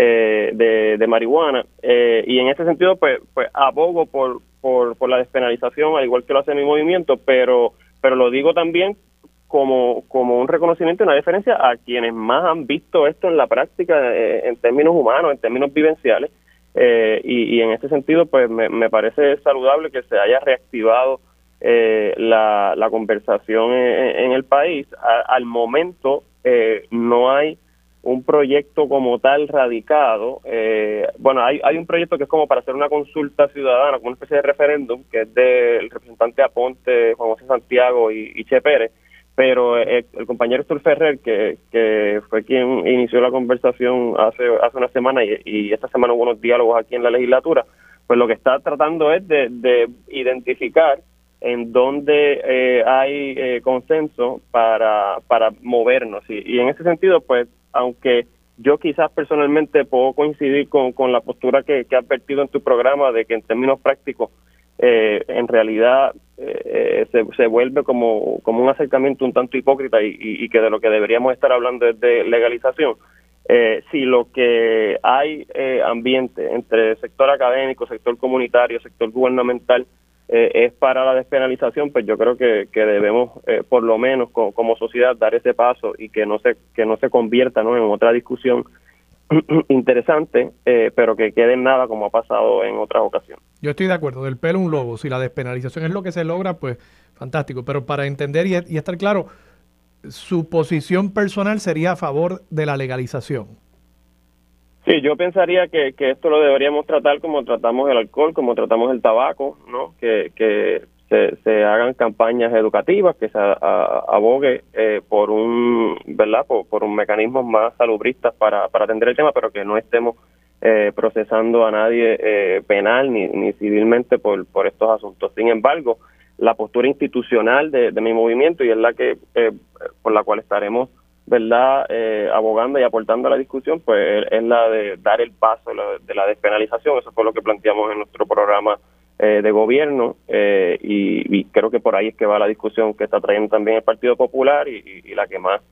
de marihuana, y en ese sentido pues abogo por la despenalización, al igual que lo hace mi movimiento, pero lo digo también como un reconocimiento y una deferencia a quienes más han visto esto en la práctica, en términos humanos, en términos vivenciales, y en este sentido pues me parece saludable que se haya reactivado la conversación en el país. Al momento no hay un proyecto como tal radicado. Bueno, hay un proyecto que es como para hacer una consulta ciudadana, como una especie de referéndum, que es del representante Aponte, Juan José Santiago y Che Pérez, pero el compañero Héctor Ferrer, que fue quien inició la conversación hace una semana, y esta semana hubo unos diálogos aquí en la legislatura, pues lo que está tratando es de identificar en donde hay consenso para movernos, y en ese sentido pues aunque yo quizás personalmente puedo coincidir con la postura que has vertido en tu programa, de que en términos prácticos en realidad se vuelve como un acercamiento un tanto hipócrita, y que de lo que deberíamos estar hablando es de legalización. Si lo que hay ambiente entre sector académico, sector comunitario, sector gubernamental es para la despenalización, pues yo creo que debemos por lo menos como sociedad dar ese paso, y que no se convierta, ¿no?, en otra discusión interesante, pero que quede en nada, como ha pasado en otras ocasiones. Yo estoy de acuerdo, del pelo un lobo. Si la despenalización es lo que se logra, pues fantástico, pero para entender y estar claro, su posición personal sería a favor de la legalización. Sí, yo pensaría que esto lo deberíamos tratar como tratamos el alcohol, como tratamos el tabaco, ¿no? Que se hagan campañas educativas, que se abogue por un mecanismos más salubristas para atender el tema, pero que no estemos procesando a nadie penal ni civilmente por estos asuntos. Sin embargo, la postura institucional de mi movimiento, y es la que por la cual estaremos, ¿verdad?, abogando y aportando a la discusión, pues es la de dar el paso de la despenalización. Eso fue lo que planteamos en nuestro programa de gobierno, y creo que por ahí es que va la discusión que está trayendo también el Partido Popular, y la que más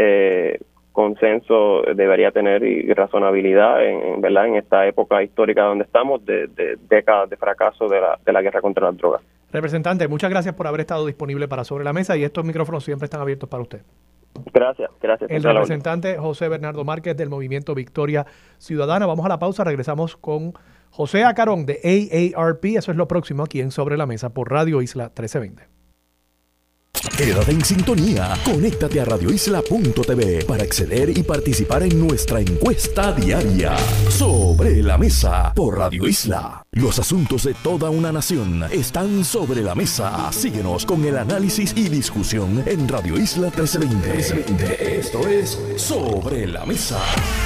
consenso debería tener y razonabilidad ¿verdad?, en esta época histórica donde estamos, de décadas de fracaso de la guerra contra las drogas. Representante, muchas gracias por haber estado disponible para Sobre la Mesa, y estos micrófonos siempre están abiertos para usted. Gracias. El representante José Bernardo Márquez del Movimiento Victoria Ciudadana. Vamos a la pausa, regresamos con José Acarón de AARP. Eso es lo próximo aquí en Sobre la Mesa por Radio Isla 1320. Quédate en sintonía, conéctate a radioisla.tv para acceder y participar en nuestra encuesta diaria. Sobre la Mesa por Radio Isla. Los asuntos de toda una nación están sobre la mesa. Síguenos con el análisis y discusión en Radio Isla 1320. Esto es Sobre la Mesa.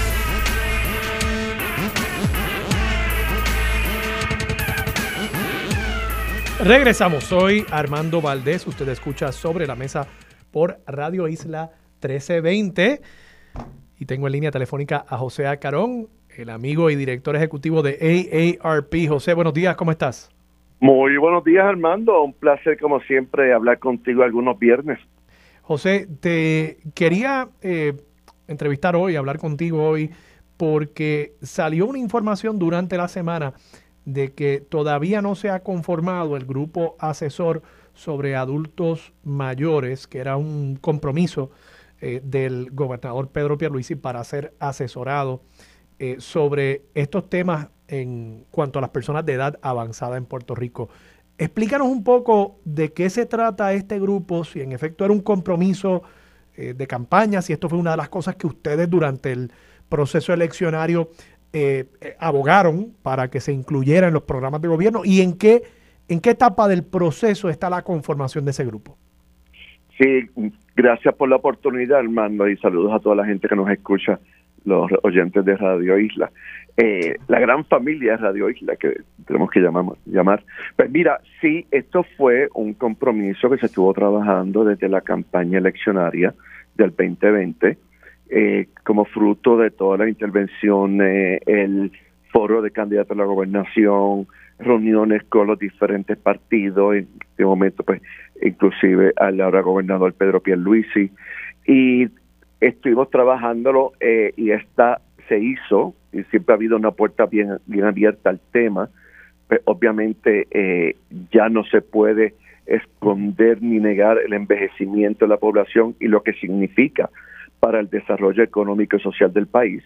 Regresamos, soy Armando Valdés, usted escucha Sobre la Mesa por Radio Isla 1320, y tengo en línea telefónica a José Acarón, el amigo y director ejecutivo de AARP. José, buenos días, ¿cómo estás? Muy buenos días, Armando, un placer como siempre hablar contigo algunos viernes. José, te quería entrevistar hoy, hablar contigo hoy, porque salió una información durante la semana de que todavía no se ha conformado el grupo asesor sobre adultos mayores, que era un compromiso del gobernador Pedro Pierluisi para ser asesorado sobre estos temas en cuanto a las personas de edad avanzada en Puerto Rico. Explícanos un poco de qué se trata este grupo, si en efecto era un compromiso de campaña, si esto fue una de las cosas que ustedes durante el proceso eleccionario abogaron para que se incluyera en los programas de gobierno, y en qué etapa del proceso está la conformación de ese grupo. Sí, gracias por la oportunidad, Armando, y saludos a toda la gente que nos escucha, los oyentes de Radio Isla. La gran familia de Radio Isla, que tenemos que llamar. Pues mira, sí, esto fue un compromiso que se estuvo trabajando desde la campaña eleccionaria del 2020, como fruto de toda la intervención, el foro de candidatos a la gobernación, reuniones con los diferentes partidos, en este momento pues inclusive al ahora gobernador Pedro Pierluisi, y estuvimos trabajándolo y se hizo, y siempre ha habido una puerta bien abierta al tema. Pues obviamente ya no se puede esconder ni negar el envejecimiento de la población y lo que significa para el desarrollo económico y social del país.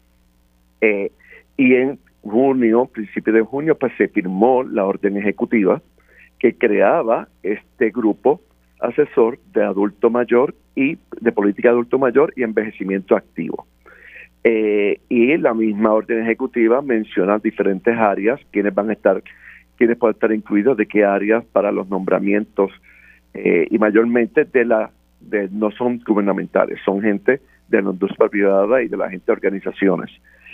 Y en junio, principio de junio, pues se firmó la orden ejecutiva que creaba este grupo asesor de adulto mayor y de política de adulto mayor y envejecimiento activo. Y la misma orden ejecutiva menciona diferentes áreas, quiénes pueden estar incluidos, de qué áreas para los nombramientos, y mayormente no son gubernamentales, son gente de la industria privada y de la gente de organizaciones.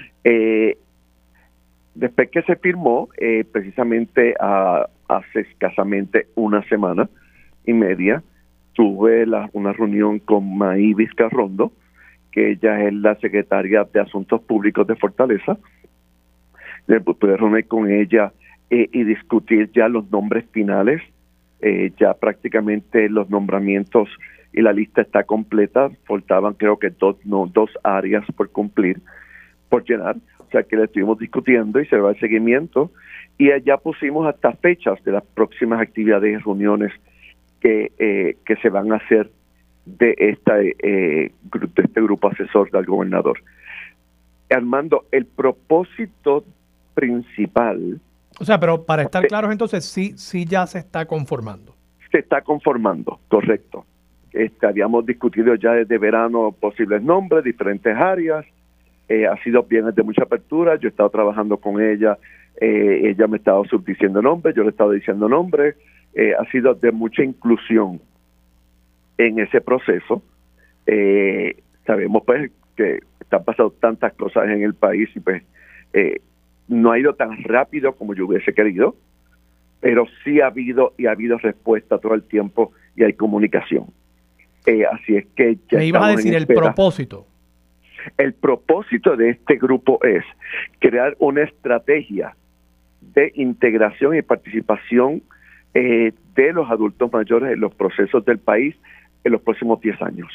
Después que se firmó, precisamente hace escasamente una semana y media, tuve una reunión con Maí Vizcarrondo, que ella es la secretaria de Asuntos Públicos de Fortaleza. Pude reunir con ella y discutir ya los nombres finales. Ya prácticamente los nombramientos y la lista está completa. Faltaban creo que dos áreas por llenar. O sea que le estuvimos discutiendo y se va el seguimiento. Y ya pusimos hasta fechas de las próximas actividades y reuniones que se van a hacer de este grupo asesor del gobernador. Armando, el propósito principal... O sea, pero para estar claros, entonces, sí ya se está conformando. Se está conformando, correcto. Habíamos discutido ya desde verano posibles nombres, diferentes áreas. Ha sido bien de mucha apertura. Yo he estado trabajando con ella. Ella me ha estado subdiciendo nombres, yo le he estado diciendo nombres. Ha sido de mucha inclusión en ese proceso. Sabemos pues que están pasando tantas cosas en el país y pues no ha ido tan rápido como yo hubiese querido, pero sí ha habido respuesta todo el tiempo y hay comunicación. Así es que ya me ibas a decir el propósito. El propósito de este grupo es crear una estrategia de integración y participación de los adultos mayores en los procesos del país en los próximos 10 años.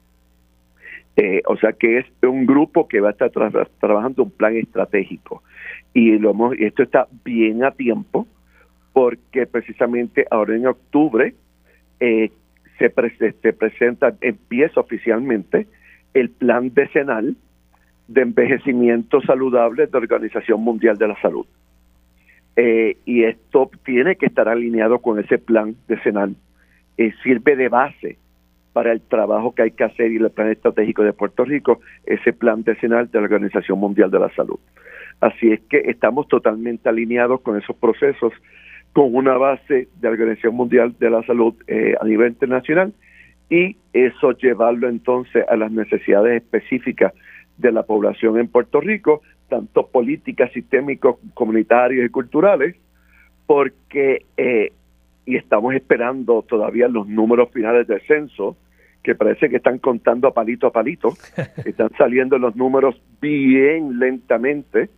O sea que es un grupo que va a estar trabajando un plan estratégico y esto está bien a tiempo porque precisamente ahora en octubre se presenta, empieza oficialmente el plan decenal de envejecimiento saludable de la Organización Mundial de la Salud. Y esto tiene que estar alineado con ese plan decenal. Sirve de base para el trabajo que hay que hacer y el plan estratégico de Puerto Rico, ese plan decenal de la Organización Mundial de la Salud. Así es que estamos totalmente alineados con esos procesos, con una base de la Organización Mundial de la Salud a nivel internacional, y eso llevarlo entonces a las necesidades específicas de la población en Puerto Rico, tanto políticas, sistémicos, comunitarios y culturales, porque y estamos esperando todavía los números finales del censo, que parece que están contando a palito, están saliendo los números bien lentamente,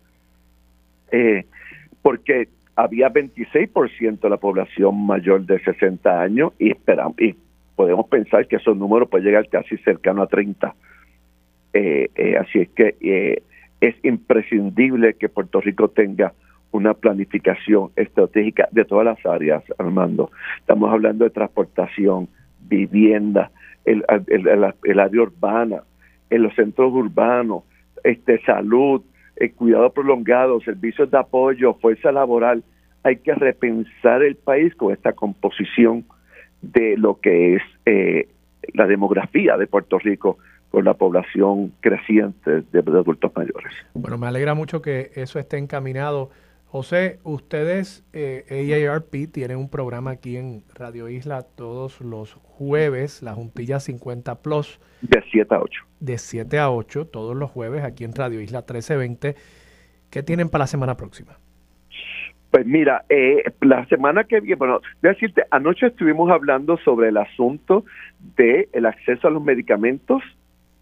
porque había 26% de la población mayor de 60 años y podemos pensar que esos números pueden llegar casi cercano a 30. Así es que es imprescindible que Puerto Rico tenga una planificación estratégica de todas las áreas, Armando. Estamos hablando de transportación, vivienda, el área urbana, en los centros urbanos, salud, cuidado prolongado, servicios de apoyo, fuerza laboral. Hay que repensar el país con esta composición de lo que es la demografía de Puerto Rico con la población creciente de adultos mayores. Bueno, me alegra mucho que eso esté encaminado. José, ustedes, AARP, tienen un programa aquí en Radio Isla todos los jueves, la Juntilla 50 Plus. De 7 a 8. De 7 a 8, todos los jueves, aquí en Radio Isla 1320. ¿Qué tienen para la semana próxima? Pues mira, la semana que viene, bueno, voy a decirte, anoche estuvimos hablando sobre el asunto del acceso a los medicamentos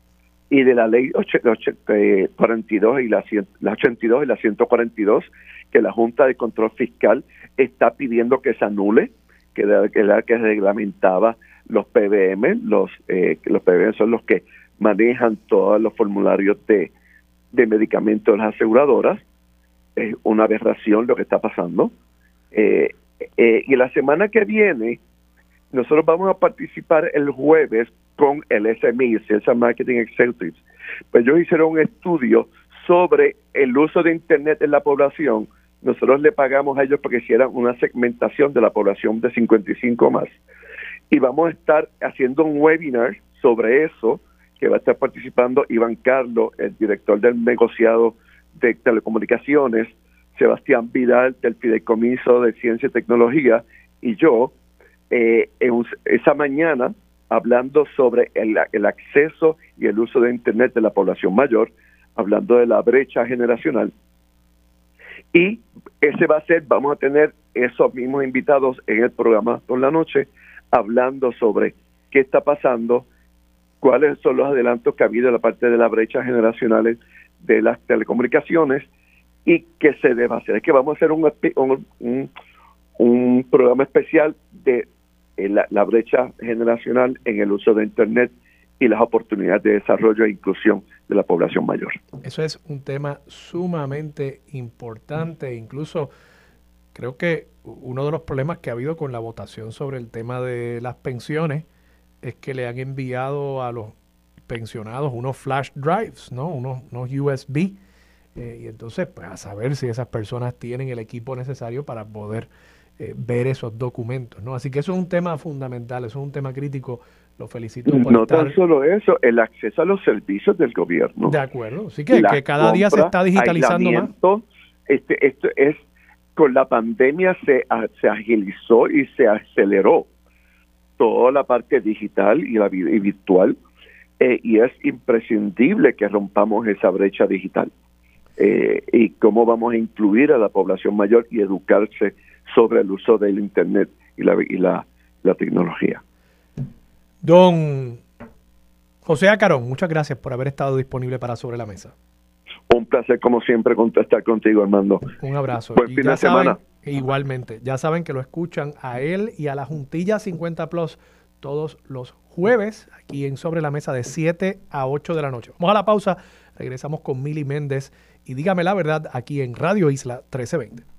y de la ley 42 y la 82 y la 142, que la Junta de Control Fiscal está pidiendo que se anule, que era la que reglamentaba los PBM. Los PBM son los que manejan todos los formularios de medicamentos de las aseguradoras. Es una aberración lo que está pasando. Y la semana que viene, nosotros vamos a participar el jueves con el SMI, Sales and Marketing Executives. Pues ellos hicieron un estudio sobre el uso de Internet en la población. Nosotros le pagamos a ellos para que hicieran una segmentación de la población de 55 más. Y vamos a estar haciendo un webinar sobre eso, que va a estar participando Iván Carlos, el director del negociado de telecomunicaciones, Sebastián Vidal, del Fideicomiso de Ciencia y Tecnología, y yo, esa mañana, hablando sobre el acceso y el uso de Internet de la población mayor, hablando de la brecha generacional. Y vamos a tener esos mismos invitados en el programa por la noche, hablando sobre qué está pasando, cuáles son los adelantos que ha habido en la parte de la brecha generacional de las telecomunicaciones y qué se debe hacer. Es que vamos a hacer un programa especial de la brecha generacional en el uso de Internet y las oportunidades de desarrollo e inclusión de la población mayor. Eso es un tema sumamente importante. Incluso creo que uno de los problemas que ha habido con la votación sobre el tema de las pensiones es que le han enviado a los pensionados unos flash drives, ¿no? unos USB, y entonces pues a saber si esas personas tienen el equipo necesario para poder ver esos documentos, ¿no? Así que eso es un tema fundamental, eso es un tema crítico. Lo felicito por no estar... tan solo eso, el acceso a los servicios del gobierno. De acuerdo, sí que cada día se está digitalizando más. Esto es, con la pandemia se agilizó y se aceleró toda la parte digital y virtual, y es imprescindible que rompamos esa brecha digital. Y cómo vamos a incluir a la población mayor y educarse sobre el uso del Internet y la tecnología. Don José Acarón, muchas gracias por haber estado disponible para Sobre la Mesa. Un placer, como siempre, contestar contigo, Armando. Un abrazo. Buen fin de semana. Igualmente, ya saben que lo escuchan a él y a la Juntilla 50 Plus todos los jueves aquí en Sobre la Mesa de 7 a 8 de la noche. Vamos a la pausa, regresamos con Mili Méndez y Dígame la Verdad aquí en Radio Isla 1320.